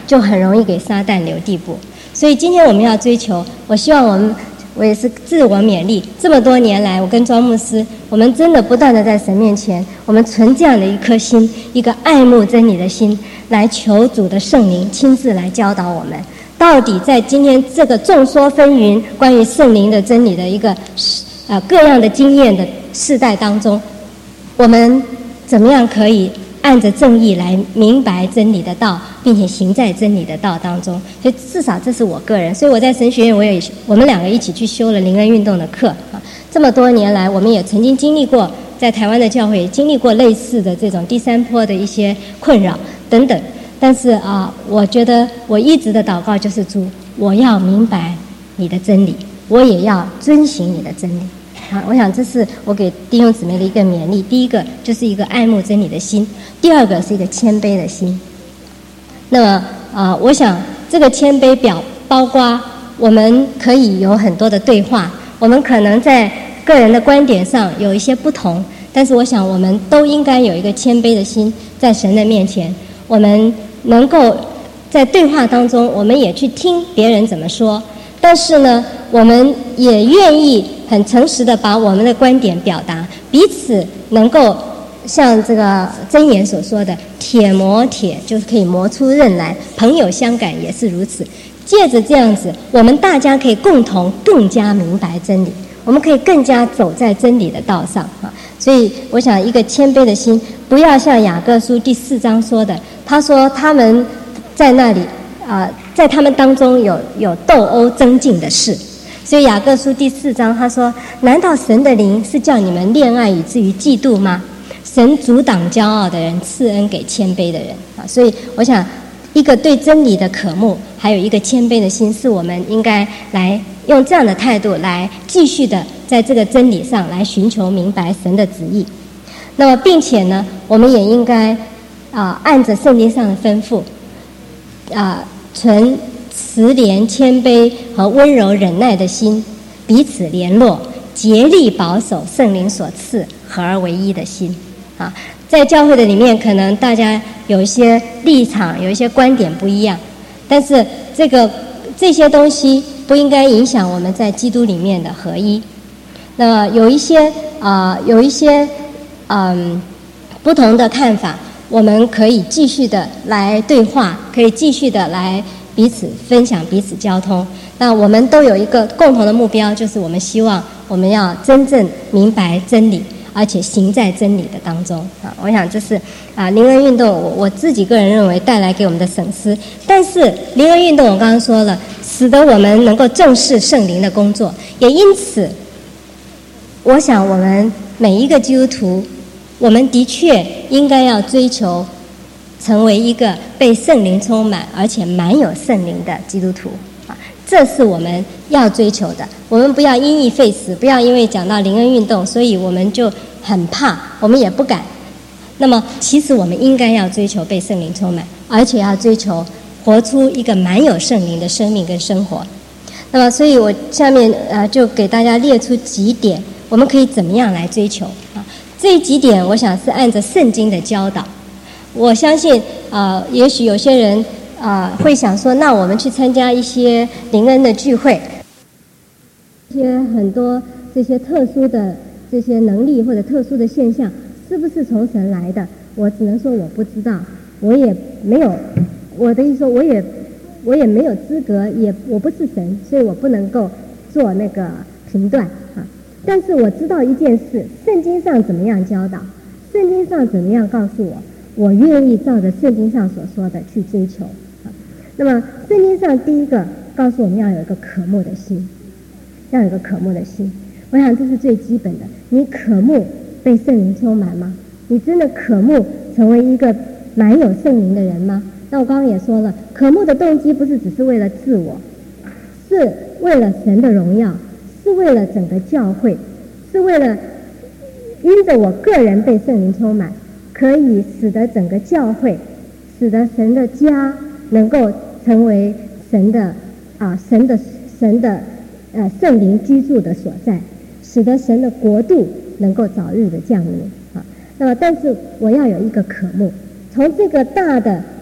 Speaker 1: 就很容易给撒旦留地步。所以今天我们要追求，我希望我们，我也是自我勉励，这么多年来我跟庄牧师，我们真的不断的在神面前，我们存这样的一颗心，一个爱慕真理的心，来求主的圣灵亲自来教导我们，到底在今天这个众说纷纭关于圣灵的真理的一个呃各样的经验的世代当中，我们怎么样可以按着正义来明白真理的道，并且行在真理的道当中。所以至少这是我个人，所以我在神学院，我也我们两个一起去修了灵恩运动的课啊。这么多年来，我们也曾经经历过，在台湾的教会也经历过类似的这种第三波的一些困扰等等。但是啊，我觉得我一直的祷告就是主，我要明白你的真理，我也要遵行你的真理。啊，我想这是我给弟兄姊妹的一个勉励。第一个就是一个爱慕真理的心，第二个是一个谦卑的心。那么啊、呃，我想这个谦卑表包括我们可以有很多的对话，我们可能在个人的观点上有一些不同，但是我想我们都应该有一个谦卑的心，在神的面前，我们能够在对话当中，我们也去听别人怎么说，但是呢，我们也愿意很诚实的把我们的观点表达，彼此能够像这个箴言所说的铁磨铁就是可以磨出刃来，朋友相感也是如此。借着这样子，我们大家可以共同更加明白真理，我们可以更加走在真理的道上啊。所以我想一个谦卑的心，不要像雅各书第四章说的，他说他们在那里啊、呃，在他们当中有有斗殴争竞的事。所以雅各书第四章他说，难道神的灵是叫你们恋爱以至于嫉妒吗？神阻挡骄傲的人，赐恩给谦卑的人啊。所以我想一个对真理的渴慕，还有一个谦卑的心，是我们应该来用这样的态度来继续的在这个真理上来寻求明白神的旨意。那么并且呢，我们也应该啊、呃、按着圣经上的吩咐啊、呃、存慈怜、谦卑和温柔忍耐的心，彼此联络，竭力保守圣灵所赐合而为一的心啊。在教会的里面，可能大家有一些立场，有一些观点不一样，但是这个这些东西不应该影响我们在基督里面的合一。那么有一些啊、呃，有一些嗯不同的看法，我们可以继续的来对话，可以继续的来彼此分享、彼此交通。那我们都有一个共同的目标，就是我们希望我们要真正明白真理，而且行在真理的当中啊。我想这是啊灵恩运动我我自己个人认为带来给我们的省思。但是灵恩运动我刚刚说了，使得我们能够正视圣灵的工作，也因此我想我们每一个基督徒，我们的确应该要追求成为一个被圣灵充满而且满有圣灵的基督徒啊，这是我们要追求的。我们不要因噎废食，不要因为讲到灵恩运动，所以我们就很怕，我们也不敢。那么其实我们应该要追求被圣灵充满，而且要追求活出一个满有圣灵的生命跟生活。那么所以我下面呃就给大家列出几点，我们可以怎么样来追求啊？这几点我想是按着圣经的教导。我相信啊、呃，也许有些人啊、呃、会想说，那我们去参加一些灵恩的聚会，一些很多这些特殊的这些能力或者特殊的现象，是不是从神来的？我只能说我不知道，我也没有，我的意思说，我也我也没有资格，也我不是神，所以我不能够做那个评断啊。但是我知道一件事，圣经上怎么样教导，圣经上怎么样告诉我，我愿意照着圣经上所说的去追求啊。那么圣经上第一个告诉我们要有一个渴慕的心，要有一个渴慕的心。我想这是最基本的。你渴慕被圣灵充满吗？你真的渴慕成为一个满有圣灵的人吗？那我刚刚也说了，渴慕的动机不是只是为了自我，是为了神的荣耀，是为了整个教会，是为了因着我个人被圣灵充满，可以使得整个教会，使得神的家能够成为神的啊神的神的呃圣灵居住的所在，使得神的国度能够早日的降临啊。那么但是我要有一个渴慕，从这个大的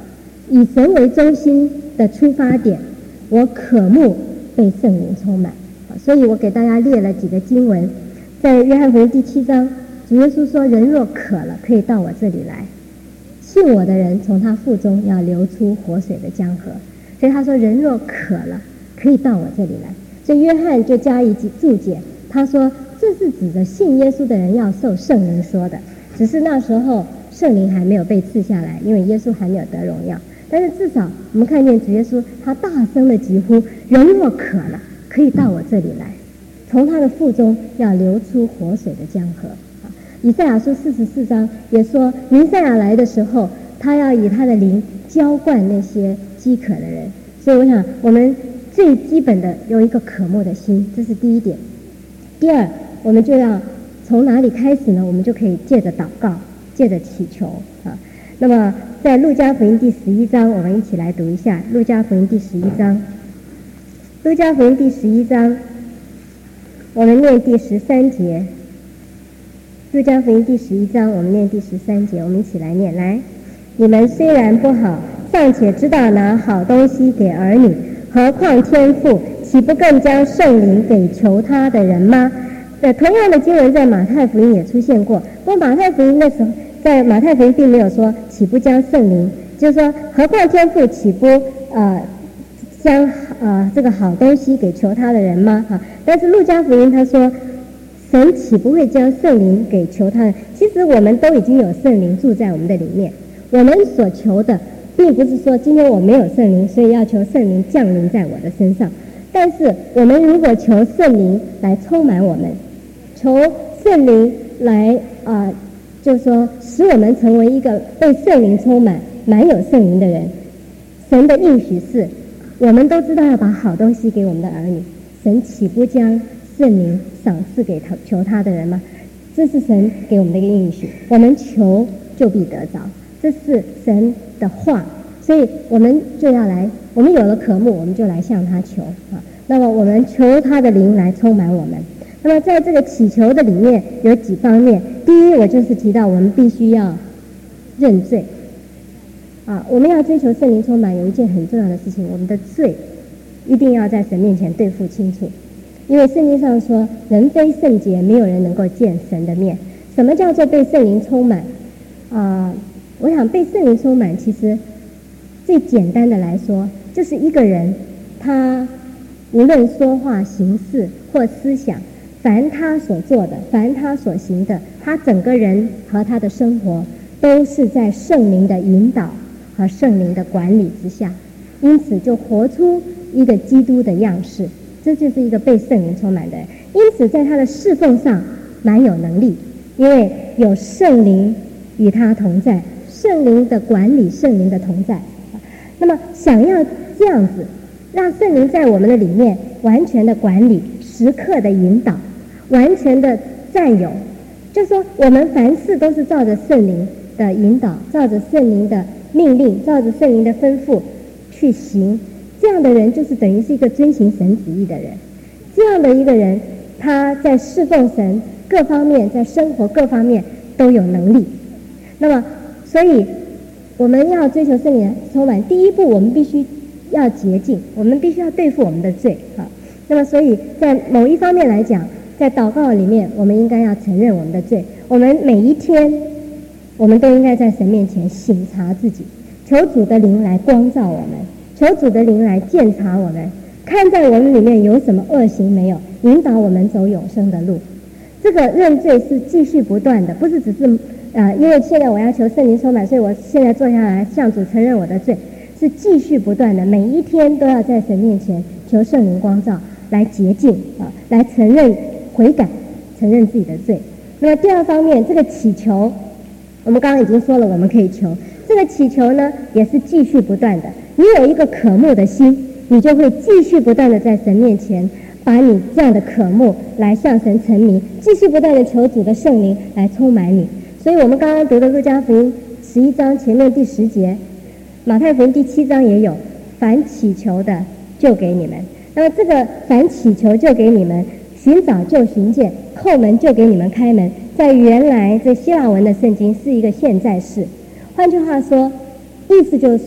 Speaker 1: 以神为中心的出发点，我渴慕被圣灵充满。所以我给大家列了几个经文，在约翰福音第七章，主耶稣说：人若渴了，可以到我这里来，信我的人从他腹中要流出活水的江河。所以他说人若渴了，可以到我这里来。所以约翰就加以注解，他说这是指着信耶稣的人要受圣灵说的，只是那时候圣灵还没有被赐下来，因为耶稣还没有得荣耀。但是至少我们看见主耶稣他大声的疾呼：人若渴了，可以到我这里来，从他的腹中要流出活水的江河。以赛亚书四十四章也说，弥赛亚来的时候，他要以他的灵浇灌那些饥渴的人。所以我想我们最基本的有一个渴慕的心，这是第一点。第二，我们就要从哪里开始呢？我们就可以借着祷告，借着祈求啊。那么在路加福音第十一章，我们一起来读一下路加福音第十一章。路加福音第十一章，我们念第十三节。路加福音第十一章，我们念第十三节，我们一起来念。来，你们虽然不好，尚且知道拿好东西给儿女，何况天父岂不更将圣灵给求他的人吗？呃，同样的经文在马太福音也出现过，不过马太福音那时候，在马太福音并没有说岂不将圣灵，就是说何况天父岂不呃将呃这个好东西给求他的人吗？哈，但是路加福音他说，神岂不会将圣灵给求他人？其实我们都已经有圣灵住在我们的里面，我们所求的并不是说今天我没有圣灵，所以要求圣灵降临在我的身上。但是我们如果求圣灵来充满我们，求圣灵来啊、呃，就是说使我们成为一个被圣灵充满、满有圣灵的人。神的应许是，我们都知道要把好东西给我们的儿女，神岂不将圣灵赏赐给他求他的人吗？这是神给我们的一个应许，我们求就必得着，这是神的话。所以我们就要来，我们有了渴慕，我们就来向他求啊。那么我们求他的灵来充满我们。那么在这个祈求的里面有几方面，第一，我就是提到我们必须要认罪啊。我们要追求圣灵充满，有一件很重要的事情，我们的罪一定要在神面前对付清楚。因为圣经上说，人非圣洁，没有人能够见神的面。什么叫做被圣灵充满啊？我想被圣灵充满，其实最简单的来说，就是一个人他无论说话、行事或思想，凡他所做的，凡他所行的，他整个人和他的生活都是在圣灵的引导和圣灵的管理之下，因此就活出一个基督的样式。这就是一个被圣灵充满的人，因此在他的侍奉上蛮有能力，因为有圣灵与他同在，圣灵的管理，圣灵的同在。那么想要这样子让圣灵在我们的里面完全的管理，时刻的引导，完全的占有，就是说我们凡事都是照着圣灵的引导，照着圣灵的命令，照着圣灵的吩咐去行。这样的人就是等于是一个遵行神旨意的人。这样的一个人，他在侍奉神各方面，在生活各方面都有能力。那么所以我们要追求圣灵充满，第一步我们必须要洁净，我们必须要对付我们的罪啊。那么所以在某一方面来讲，在祷告里面我们应该要承认我们的罪，我们每一天我们都应该在神面前省察自己，求主的灵来光照我们，求主的灵来鉴察我们，看在我们里面有什么恶行没有，引导我们走永生的路。这个认罪是继续不断的，不是只是呃，因为现在我要求圣灵充满，所以我现在坐下来向主承认我的罪，是继续不断的，每一天都要在神面前求圣灵光照，来洁净啊，来承认悔改，承认自己的罪。那么第二方面，这个祈求，我们刚刚已经说了，我们可以求。这个祈求呢，也是继续不断的。你有一个渴慕的心，你就会继续不断的在神面前，把你这样的渴慕来向神陈明，继续不断的求主的圣灵来充满你。所以我们刚刚读的路加福音十一章前面第十节，马太福音第七章也有，凡祈求的就给你们。那么这个凡祈求就给你们，寻找就寻见，叩门就给你们开门，在原来这希腊文的圣经是一个现在式。换句话说，意思就是说，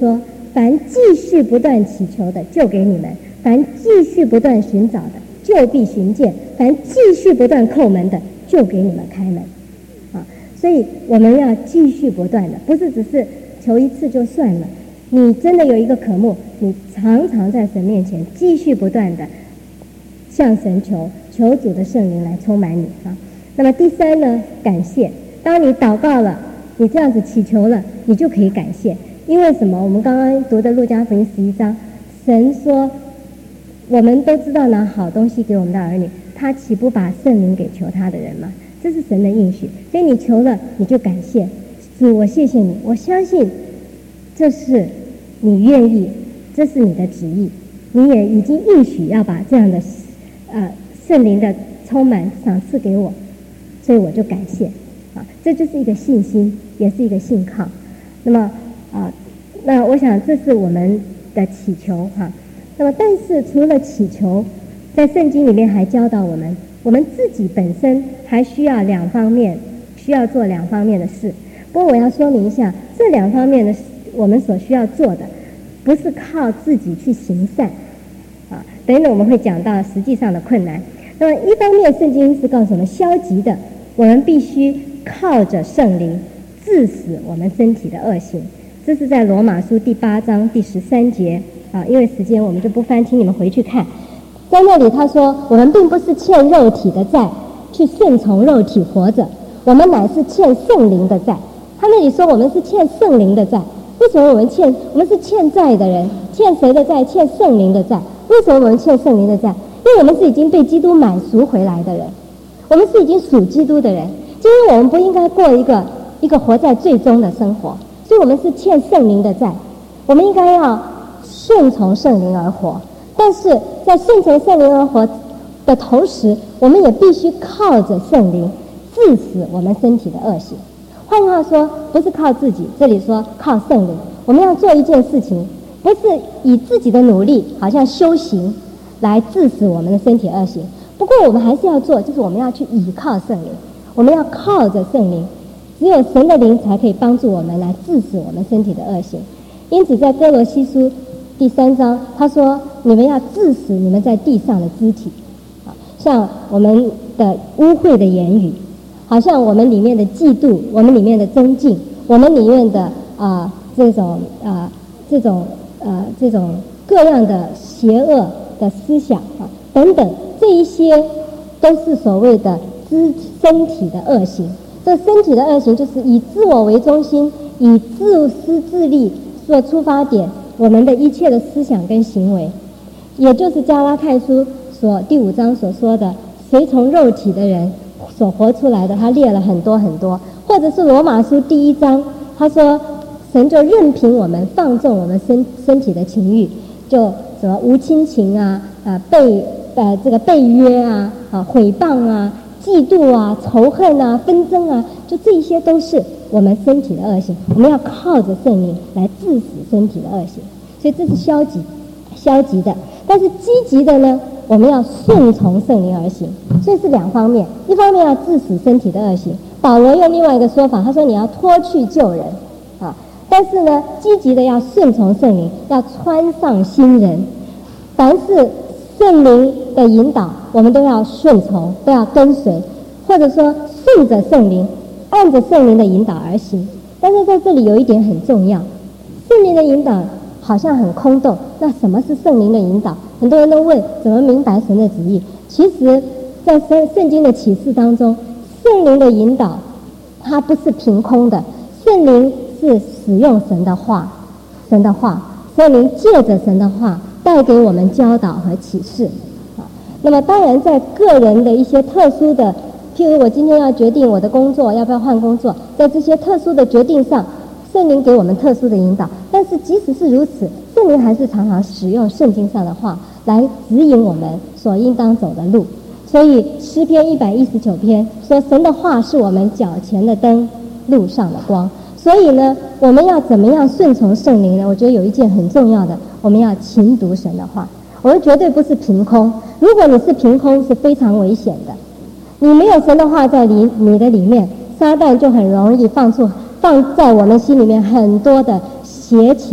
Speaker 1: 凡继续不断祈求的，就给你们；凡继续不断寻找的，就必寻见；凡继续不断叩门的，就给你们开门。啊，所以我们要继续不断的，不是只是求一次就算了。你真的有一个渴慕，你常常在神面前继续不断的向神求，求主的圣灵来充满你啊。那么第三呢，感谢。当你祷告了，你这样子祈求了，你就可以感谢。因为什么？我们刚刚读的路加福音十一章，神说我们都知道拿好东西给我们的儿女，他岂不把圣灵给求他的人吗？这是神的应许。所以你求了，你就感谢主，我谢谢你，我相信这是你愿意，这是你的旨意，你也已经应许要把这样的呃圣灵的充满赏赐给我，所以我就感谢啊，这就是一个信心，也是一个信靠。那么啊，那我想这是我们的祈求哈、啊。那么但是除了祈求，在圣经里面还教导我们，我们自己本身还需要两方面，需要做两方面的事。不过我要说明一下，这两方面的我们所需要做的，不是靠自己去行善啊。等一等我们会讲到实际上的困难。那么一方面圣经是告诉我们消极的，我们必须靠着圣灵治死我们身体的恶行，这是在罗马书第八章第十三节啊。因为时间我们就不翻，请你们回去看。在那里他说，我们并不是欠肉体的债去顺从肉体活着，我们乃是欠圣灵的债。他那里说我们是欠圣灵的债。为什么我们欠我们是欠债的人？欠谁的债？欠圣灵的债。为什么我们欠圣灵的债？因为我们是已经被基督买赎回来的人，我们是已经属基督的人。今天我们不应该过一个一个活在罪中的生活，所以我们是欠圣灵的债。我们应该要顺从圣灵而活，但是在顺从圣灵而活的同时，我们也必须靠着圣灵治死我们身体的恶行。换句话说，不是靠自己，这里说靠圣灵。我们要做一件事情，不是以自己的努力好像修行来治死我们的身体恶行，不过我们还是要做，就是我们要去倚靠圣灵，我们要靠着圣灵，只有神的灵才可以帮助我们来治死我们身体的恶行。因此在哥罗西书第三章他说，你们要治死你们在地上的肢体，像我们的污秽的言语，好像我们里面的嫉妒，我们里面的争竞，我们里面的啊、呃、这种啊、呃、这种呃这种各样的邪恶的思想啊等等，这一些都是所谓的肢身体的恶行。这身体的恶行就是以自我为中心，以自私自利做出发点，我们的一切的思想跟行为，也就是加拉太书所第五章所说的，随从肉体的人所活出来的，他列了很多很多。或者是罗马书第一章，他说神就任凭我们放纵我们身身体的情欲，就什么无亲情啊啊被呃这个被约啊啊毁谤啊嫉妒啊仇恨啊纷争啊，就这一些都是我们身体的恶行。我们要靠着圣灵来治死身体的恶行，所以这是消极消极的。但是积极的呢，我们要顺从圣灵而行，所以是两方面。一方面要治死身体的恶行，保罗用另外一个说法，他说你要脱去旧人啊，但是呢积极的要顺从圣灵，要穿上新人。凡是圣灵的引导，我们都要顺从，都要跟随，或者说顺着圣灵，按着圣灵的引导而行。但是在这里有一点很重要，圣灵的引导好像很空洞，那什么是圣灵的引导？很多人都问怎么明白神的旨意。其实在圣圣经的启示当中，圣灵的引导它不是凭空的，圣灵是使用神的话，神的话，圣灵借着神的话带给我们教导和启示啊。那么当然在个人的一些特殊的，譬如我今天要决定我的工作要不要换工作，在这些特殊的决定上，圣灵给我们特殊的引导。但是即使是如此，圣灵还是常常使用圣经上的话来指引我们所应当走的路。所以诗篇一百一十九篇说，神的话是我们脚前的灯，路上的光。所以呢，我们要怎么样顺从圣灵呢？我觉得有一件很重要的，我们要勤读神的话。我们绝对不是凭空，如果你是凭空，是非常危险的。你没有神的话在你你的里面，撒旦就很容易放出放在我们心里面很多的邪情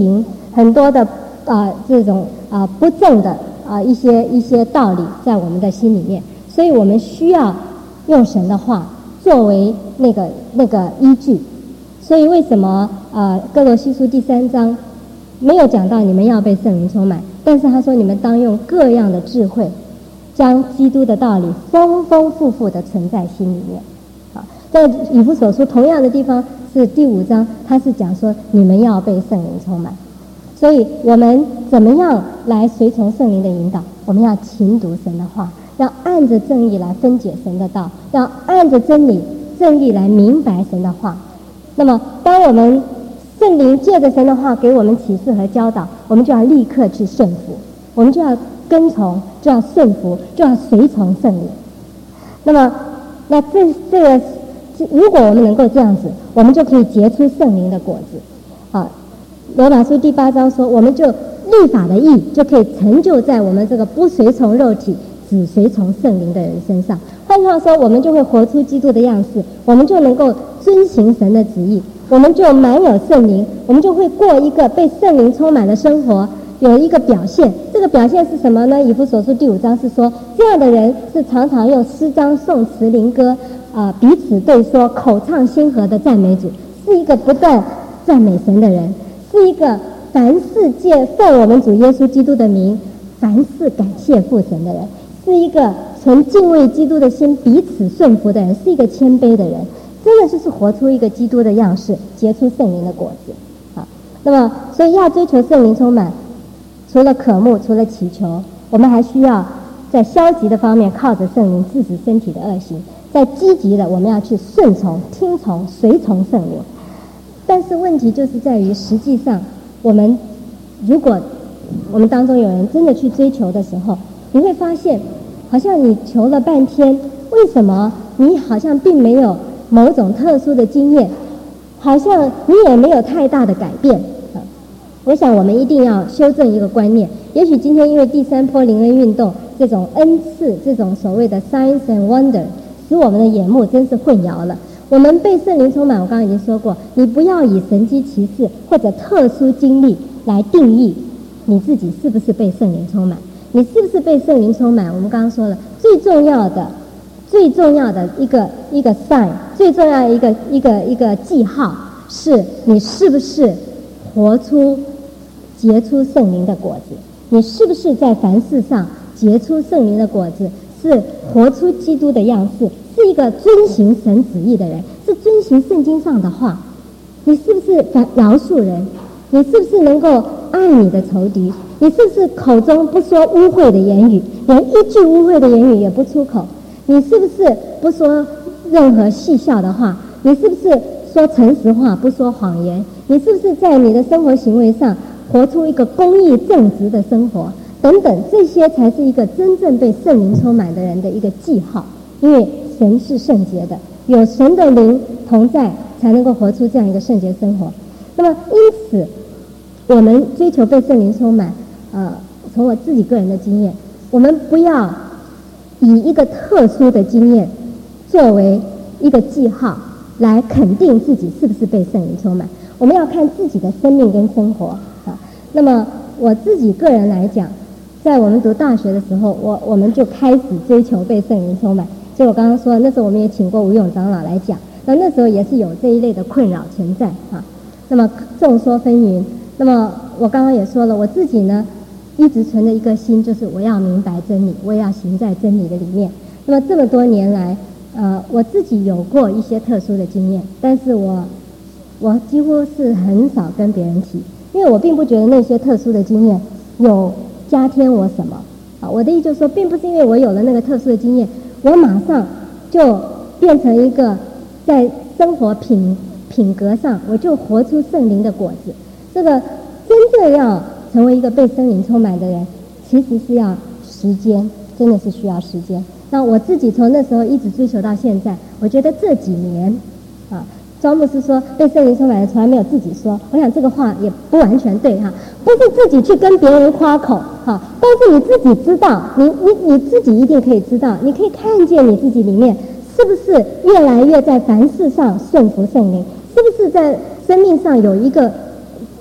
Speaker 1: 很多的啊、呃、这种啊、呃、不正的啊、呃、一些一些道理在我们的心里面，所以我们需要用神的话作为那个那个依据。所以为什么呃哥罗西书第三章没有讲到你们要被圣灵充满，但是他说你们当用各样的智慧，将基督的道理丰丰富富的存在心里面。啊，在以弗所书同样的地方是第五章，他是讲说你们要被圣灵充满。所以我们怎么样来随从圣灵的引导？我们要勤读神的话，要按着正义来分解神的道，要按着真理正义来明白神的话。那么当我们圣灵借着神的话给我们启示和教导，我们就要立刻去顺服，我们就要跟从，就要顺服，就要随从圣灵。那么那这这个如果我们能够这样子，我们就可以结出圣灵的果子。啊，罗马书第八章说，我们就律法的义就可以成就在我们这个不随从肉体只随从圣灵的人身上。换句话说，我们就会活出基督的样式，我们就能够遵行神的旨意，我们就满有圣灵，我们就会过一个被圣灵充满的生活。有一个表现，这个表现是什么呢？以弗所书第五章是说，这样的人是常常用诗章、颂词、灵歌啊、呃、彼此对说，口唱心和的赞美主，是一个不断赞美神的人，是一个凡事借奉我们主耶稣基督的名，凡事感谢父神的人，是一个存敬畏基督的心彼此顺服的人，是一个谦卑的人，真的就是活出一个基督的样式，结出圣灵的果子啊。那么所以要追求圣灵充满，除了渴慕，除了祈求，我们还需要在消极的方面靠着圣灵制止身体的恶行，在积极的我们要去顺从、听从、随从圣灵。但是问题就是在于，实际上我们如果我们当中有人真的去追求的时候，你会发现好像你求了半天，为什么你好像并没有某种特殊的经验，好像你也没有太大的改变。我想我们一定要修正一个观念，也许今天因为第三波灵恩运动这种恩赐，这种所谓的 signs and wonder 使我们的眼目真是混淆了。我们被圣灵充满，我刚刚已经说过，你不要以神迹奇事或者特殊经历来定义你自己是不是被圣灵充满。你是不是被圣灵充满，我们刚刚说了，最重要的最重要的一个一个 sign， 最重要的一个一个一个记号，是你是不是活出结出圣灵的果子，你是不是在凡事上结出圣灵的果子，是活出基督的样式，是一个遵行神旨意的人，是遵行圣经上的话。你是不是饶恕人？你是不是能够爱你的仇敌？你是不是口中不说污秽的言语，连一句污秽的言语也不出口？你是不是不说任何戏笑的话？你是不是说诚实话，不说谎言？你是不是在你的生活行为上活出一个公义正直的生活？等等，这些才是一个真正被圣灵充满的人的一个记号。因为神是圣洁的，有神的灵同在，才能够活出这样一个圣洁生活。那么因此我们追求被圣灵充满，呃，从我自己个人的经验，我们不要以一个特殊的经验作为一个记号来肯定自己是不是被圣灵充满，我们要看自己的生命跟生活啊。那么我自己个人来讲，在我们读大学的时候，我我们就开始追求被圣灵充满。所以我刚刚说，那时候我们也请过吴勇长老来讲，那那时候也是有这一类的困扰存在啊。那么众说纷纭，那么我刚刚也说了，我自己呢一直存着一个心，就是我要明白真理，我也要行在真理的里面。那么这么多年来，呃，我自己有过一些特殊的经验，但是我我几乎是很少跟别人提，因为我并不觉得那些特殊的经验有加添我什么啊。我的意思就是说，并不是因为我有了那个特殊的经验，我马上就变成一个在生活品品格上我就活出圣灵的果子。这个真正要成为一个被圣灵充满的人，其实是要时间，真的是需要时间。那我自己从那时候一直追求到现在，我觉得这几年啊，庄牧师说被圣灵充满的从来没有自己说，我想这个话也不完全对哈，不是自己去跟别人夸口哈，但是你自己知道，你你你自己一定可以知道，你可以看见你自己里面是不是越来越在凡事上顺服圣灵，是不是在生命上有一个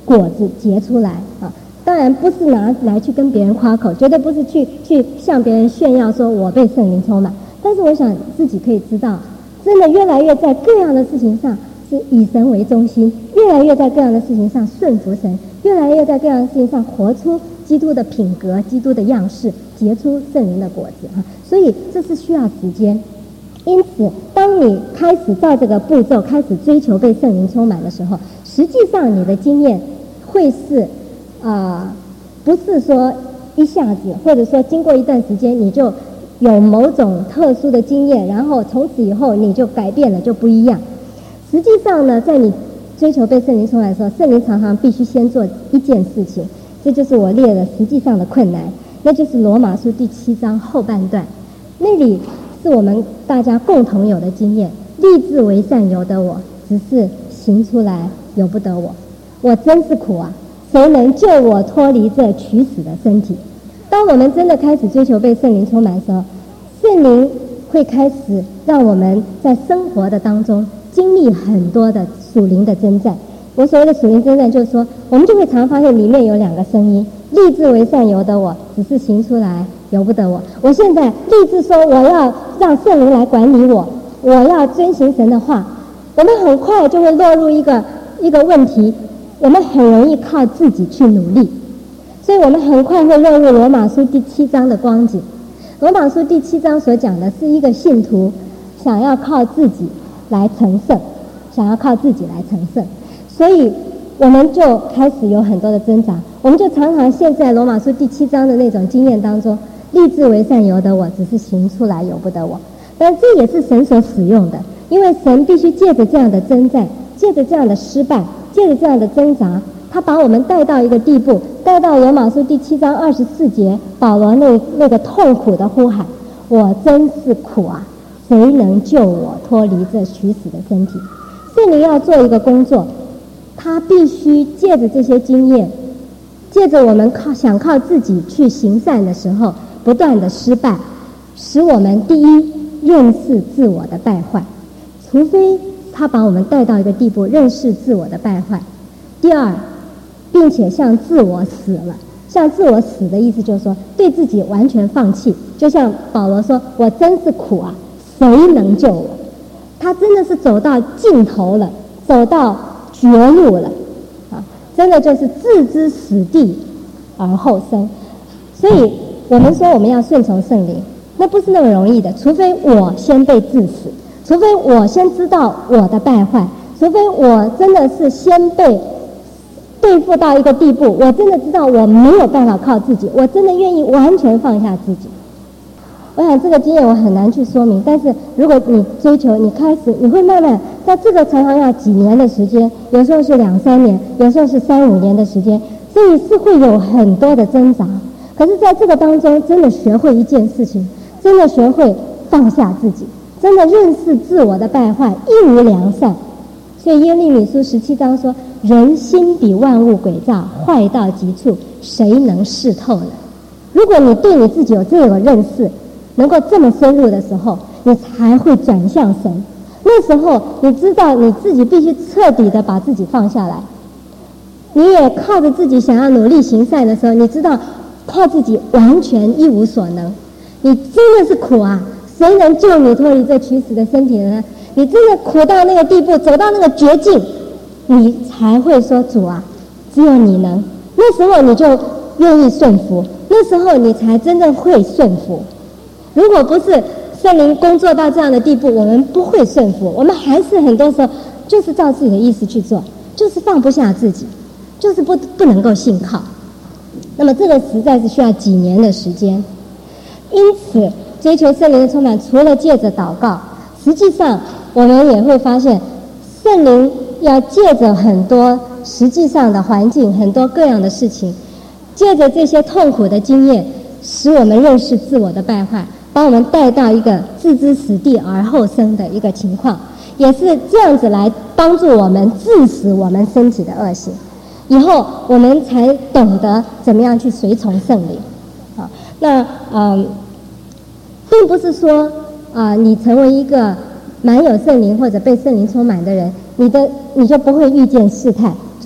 Speaker 1: 果子结出来啊。当然不是拿来去跟别人夸口，绝对不是去去向别人炫耀说我被圣灵充满。但是我想自己可以知道，真的越来越在各样的事情上是以神为中心，越来越在各样的事情上顺服神，越来越在各样的事情上活出基督的品格、基督的样式，结出圣灵的果子啊。所以这是需要时间。因此当你开始照这个步骤开始追求被圣灵充满的时候，实际上你的经验会是啊、呃，不是说一下子，或者说经过一段时间你就有某种特殊的经验，然后从此以后你就改变了，就不一样。实际上呢，在你追求被圣灵充满的时候，圣灵常常必须先做一件事情，这就是我列了实际上的困难，那就是罗马书第七章后半段，那里是我们大家共同有的经验，立志为善由得我，只是行出来由不得我。我真是苦啊，谁能救我脱离这取死的身体？当我们真的开始追求被圣灵充满的时候，圣灵会开始让我们在生活的当中经历很多的属灵的征战。我所谓的属灵征战，就是说我们就会常发现里面有两个声音，立志为善由得我，只是行出来由不得我。我现在立志说我要让圣灵来管理我，我要遵行神的话，我们很快就会落入一个一个问题，我们很容易靠自己去努力，所以我们很快会落入罗马书第七章的光景。罗马书第七章所讲的是一个信徒想要靠自己来成圣，想要靠自己来成圣，所以我们就开始有很多的挣扎，我们就常常陷在罗马书第七章的那种经验当中，立志为善由得我，只是行出来由不得我。但这也是神所使用的，因为神必须借着这样的征战，借着这样的失败，借着这样的挣扎，他把我们带到一个地步，带到罗马书第七章二十四节，保罗那那个痛苦的呼喊：我真是苦啊，谁能救我脱离这取死的身体？圣灵要做一个工作，他必须借着这些经验，借着我们靠想靠自己去行善的时候不断的失败，使我们第一认识自我的败坏，除非他把我们带到一个地步认识自我的败坏。第二，并且向自我死了。向自我死的意思就是说对自己完全放弃，就像保罗说：我真是苦啊，谁能救我？他真的是走到尽头了，走到绝路了啊！真的就是置之死地而后生。所以我们说我们要顺从圣灵，那不是那么容易的，除非我先被致死，除非我先知道我的败坏，除非我真的是先被对付到一个地步，我真的知道我没有办法靠自己，我真的愿意完全放下自己。我想这个经验我很难去说明，但是如果你追求，你开始，你会慢慢，在这个常常要几年的时间，有时候是两三年，有时候是三五年的时间，所以是会有很多的挣扎。可是在这个当中，真的学会一件事情，真的学会放下自己，真的认识自我的败坏，一无良善。所以耶利米书十七章说：人心比万物诡诈，坏到极处，谁能识透呢？如果你对你自己有这个认识，能够这么深入的时候，你才会转向神。那时候你知道你自己必须彻底的把自己放下来，你也靠着自己想要努力行善的时候，你知道靠自己完全一无所能，你真的是苦啊，谁能救你脱离这取死的身体呢？你真的苦到那个地步，走到那个绝境，你才会说：主啊，只有你能。那时候你就愿意顺服，那时候你才真正会顺服。如果不是圣灵工作到这样的地步，我们不会顺服，我们还是很多时候就是照自己的意思去做，就是放不下自己，就是不不能够信靠。那么这个实在是需要几年的时间。因此追求圣灵的充满，除了借着祷告，实际上我们也会发现圣灵要借着很多实际上的环境，很多各样的事情，借着这些痛苦的经验，使我们认识自我的败坏，把我们带到一个置之死地而后生的一个情况，也是这样子来帮助我们治死我们身体的恶行。以后我们才懂得怎么样去随从圣灵。啊，那嗯，并不是说啊、呃，你成为一个满有圣灵或者被圣灵充满的人，你的你就不会遇见试探。主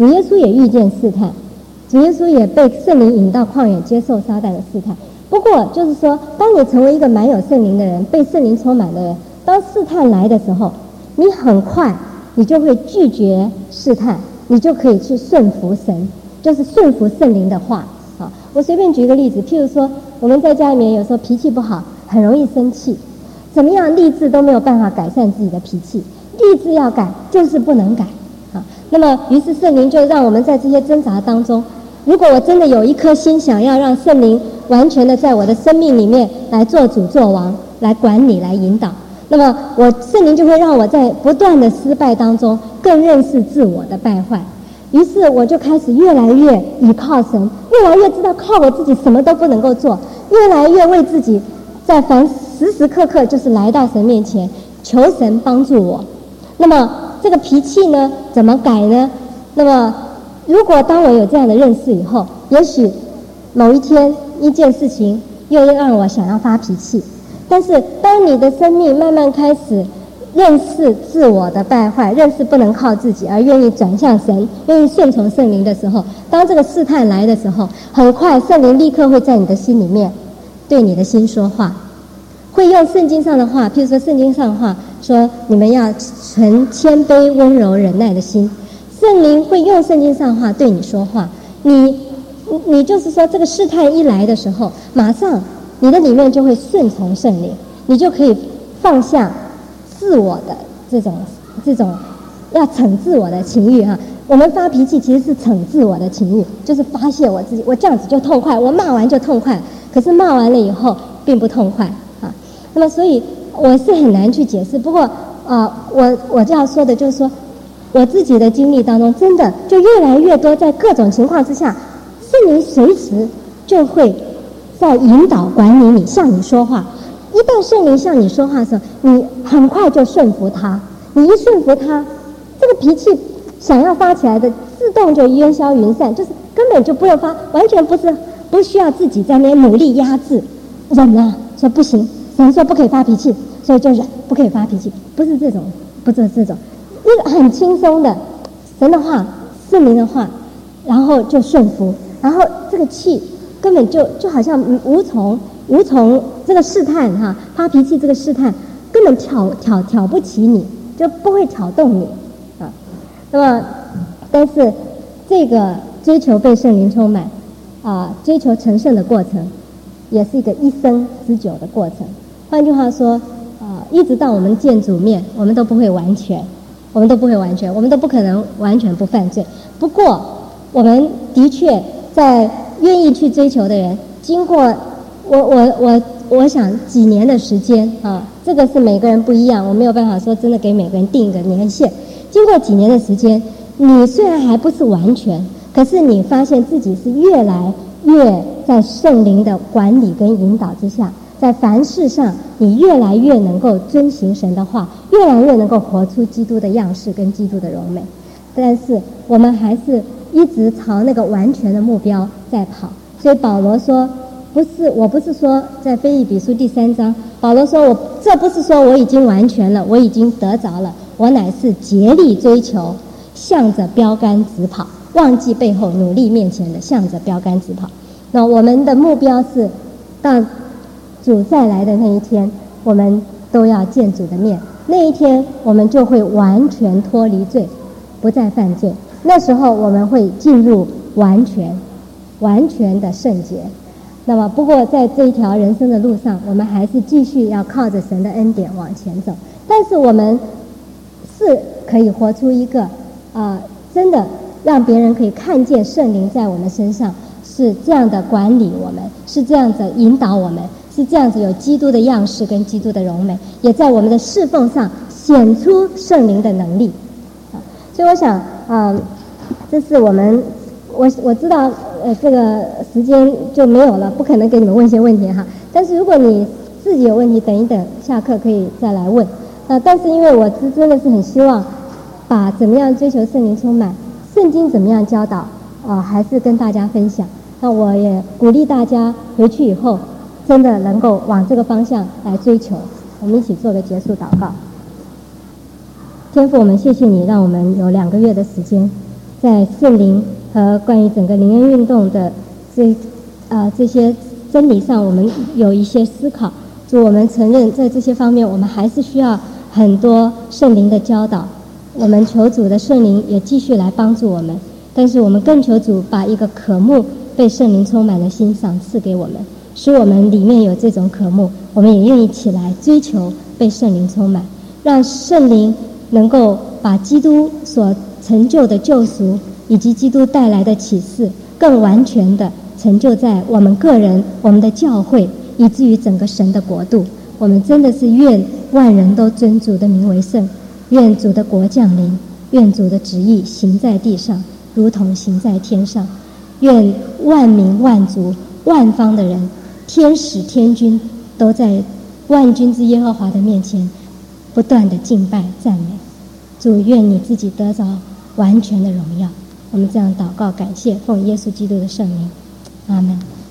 Speaker 1: 主耶稣也遇见试探，主耶稣也被圣灵引到旷野接受撒旦的试探。不过就是说，当你成为一个满有圣灵的人，被圣灵充满的人，当试探来的时候，你很快你就会拒绝试探，你就可以去顺服神，就是顺服圣灵的话。啊，我随便举一个例子，譬如说我们在家里面有时候脾气不好，很容易生气，怎么样立志都没有办法改善自己的脾气，立志要改就是不能改啊。那么于是圣灵就让我们在这些挣扎当中，如果我真的有一颗心想要让圣灵完全的在我的生命里面来做主做王，来管理来引导，那么我圣灵就会让我在不断的失败当中更认识自我的败坏。于是我就开始越来越倚靠神，越来越知道靠我自己什么都不能够做，越来越为自己在凡时时刻刻就是来到神面前求神帮助我。那么这个脾气呢怎么改呢？那么如果当我有这样的认识以后，也许某一天一件事情又让我想要发脾气，但是当你的生命慢慢开始认识自我的败坏，认识不能靠自己，而愿意转向神，愿意顺从圣灵的时候，当这个试探来的时候，很快圣灵立刻会在你的心里面对你的心说话，会用圣经上的话，譬如说圣经上的话说你们要存谦卑温柔忍耐的心，圣灵会用圣经上的话对你说话。你你就是说这个试探一来的时候，马上你的里面就会顺从圣灵，你就可以放下自我的这种这种要惩治我的情欲哈。我们发脾气其实是惩治我的情欲，就是发泄我自己，我这样子就痛快，我骂完就痛快，可是骂完了以后并不痛快啊。那么所以我是很难去解释，不过啊、呃，我我这样说的就是说，我自己的经历当中，真的就越来越多，在各种情况之下，圣灵随时就会在引导管理你，向你说话。一旦圣灵向你说话的时候，你很快就顺服他，你一顺服他，这个脾气想要发起来的自动就烟消云散，就是根本就不用发，完全不是不需要自己在那边努力压制忍啊，说不行，神说不可以发脾气，所以就忍，不可以发脾气，不是这种，不是这种，一个很轻松的神的话，圣灵的话，然后就顺服，然后这个气根本就就好像无从无从这个试探哈，发脾气这个试探根本挑挑挑不起你，就不会挑动你啊。那么，但是这个追求被圣灵充满啊，追求成圣的过程，也是一个一生之久的过程。换句话说啊，一直到我们见主面，我们都不会完全，我们都不会完全，我们都不可能完全不犯罪。不过，我们的确在愿意去追求的人，经过我我我我想几年的时间啊，这个是每个人不一样，我没有办法说真的给每个人定一个年限。经过几年的时间，你虽然还不是完全，可是你发现自己是越来越在圣灵的管理跟引导之下，在凡事上你越来越能够遵行神的话，越来越能够活出基督的样式跟基督的荣美。但是我们还是一直朝那个完全的目标在跑。所以保罗说，不是，我不是说在腓立比书第三章，保罗说我这不是说我已经完全了，我已经得着了，我乃是竭力追求，向着标杆直跑，忘记背后，努力面前的，向着标杆直跑。那我们的目标是到主再来的那一天，我们都要见主的面，那一天我们就会完全脱离罪，不再犯罪，那时候我们会进入完全完全的圣洁。那么不过在这一条人生的路上，我们还是继续要靠着神的恩典往前走，但是我们是可以活出一个啊、呃，真的让别人可以看见圣灵在我们身上是这样的管理我们，是这样子引导我们，是这样子有基督的样式跟基督的荣美，也在我们的侍奉上显出圣灵的能力啊。所以我想啊、呃，这是我们我我知道呃这个时间就没有了，不可能给你们问一些问题哈。但是如果你自己有问题，等一等下课可以再来问。那、呃、但是因为我真真的是很希望把怎么样追求圣灵充满，圣经怎么样教导啊、呃，还是跟大家分享。那我也鼓励大家回去以后真的能够往这个方向来追求。我们一起做个结束祷告。天父，我们谢谢你，让我们有两个月的时间在圣灵和关于整个灵恩运动的这啊这些真理上，我们有一些思考。主，我们承认在这些方面，我们还是需要很多圣灵的教导。我们求主的圣灵也继续来帮助我们，但是我们更求主把一个渴慕被圣灵充满的心赏赐给我们，使我们里面有这种渴慕，我们也愿意起来追求被圣灵充满，让圣灵能够把基督所成就的救赎以及基督带来的启示更完全的成就在我们个人、我们的教会，以至于整个神的国度。我们真的是愿万人都尊主的名为圣，愿主的国降临，愿主的旨意行在地上如同行在天上，愿万民万族万方的人，天使天君都在万军之耶和华的面前不断的敬拜赞美。主，愿你自己得着完全的荣耀。我们这样祷告感谢，奉耶稣基督的圣名，阿们。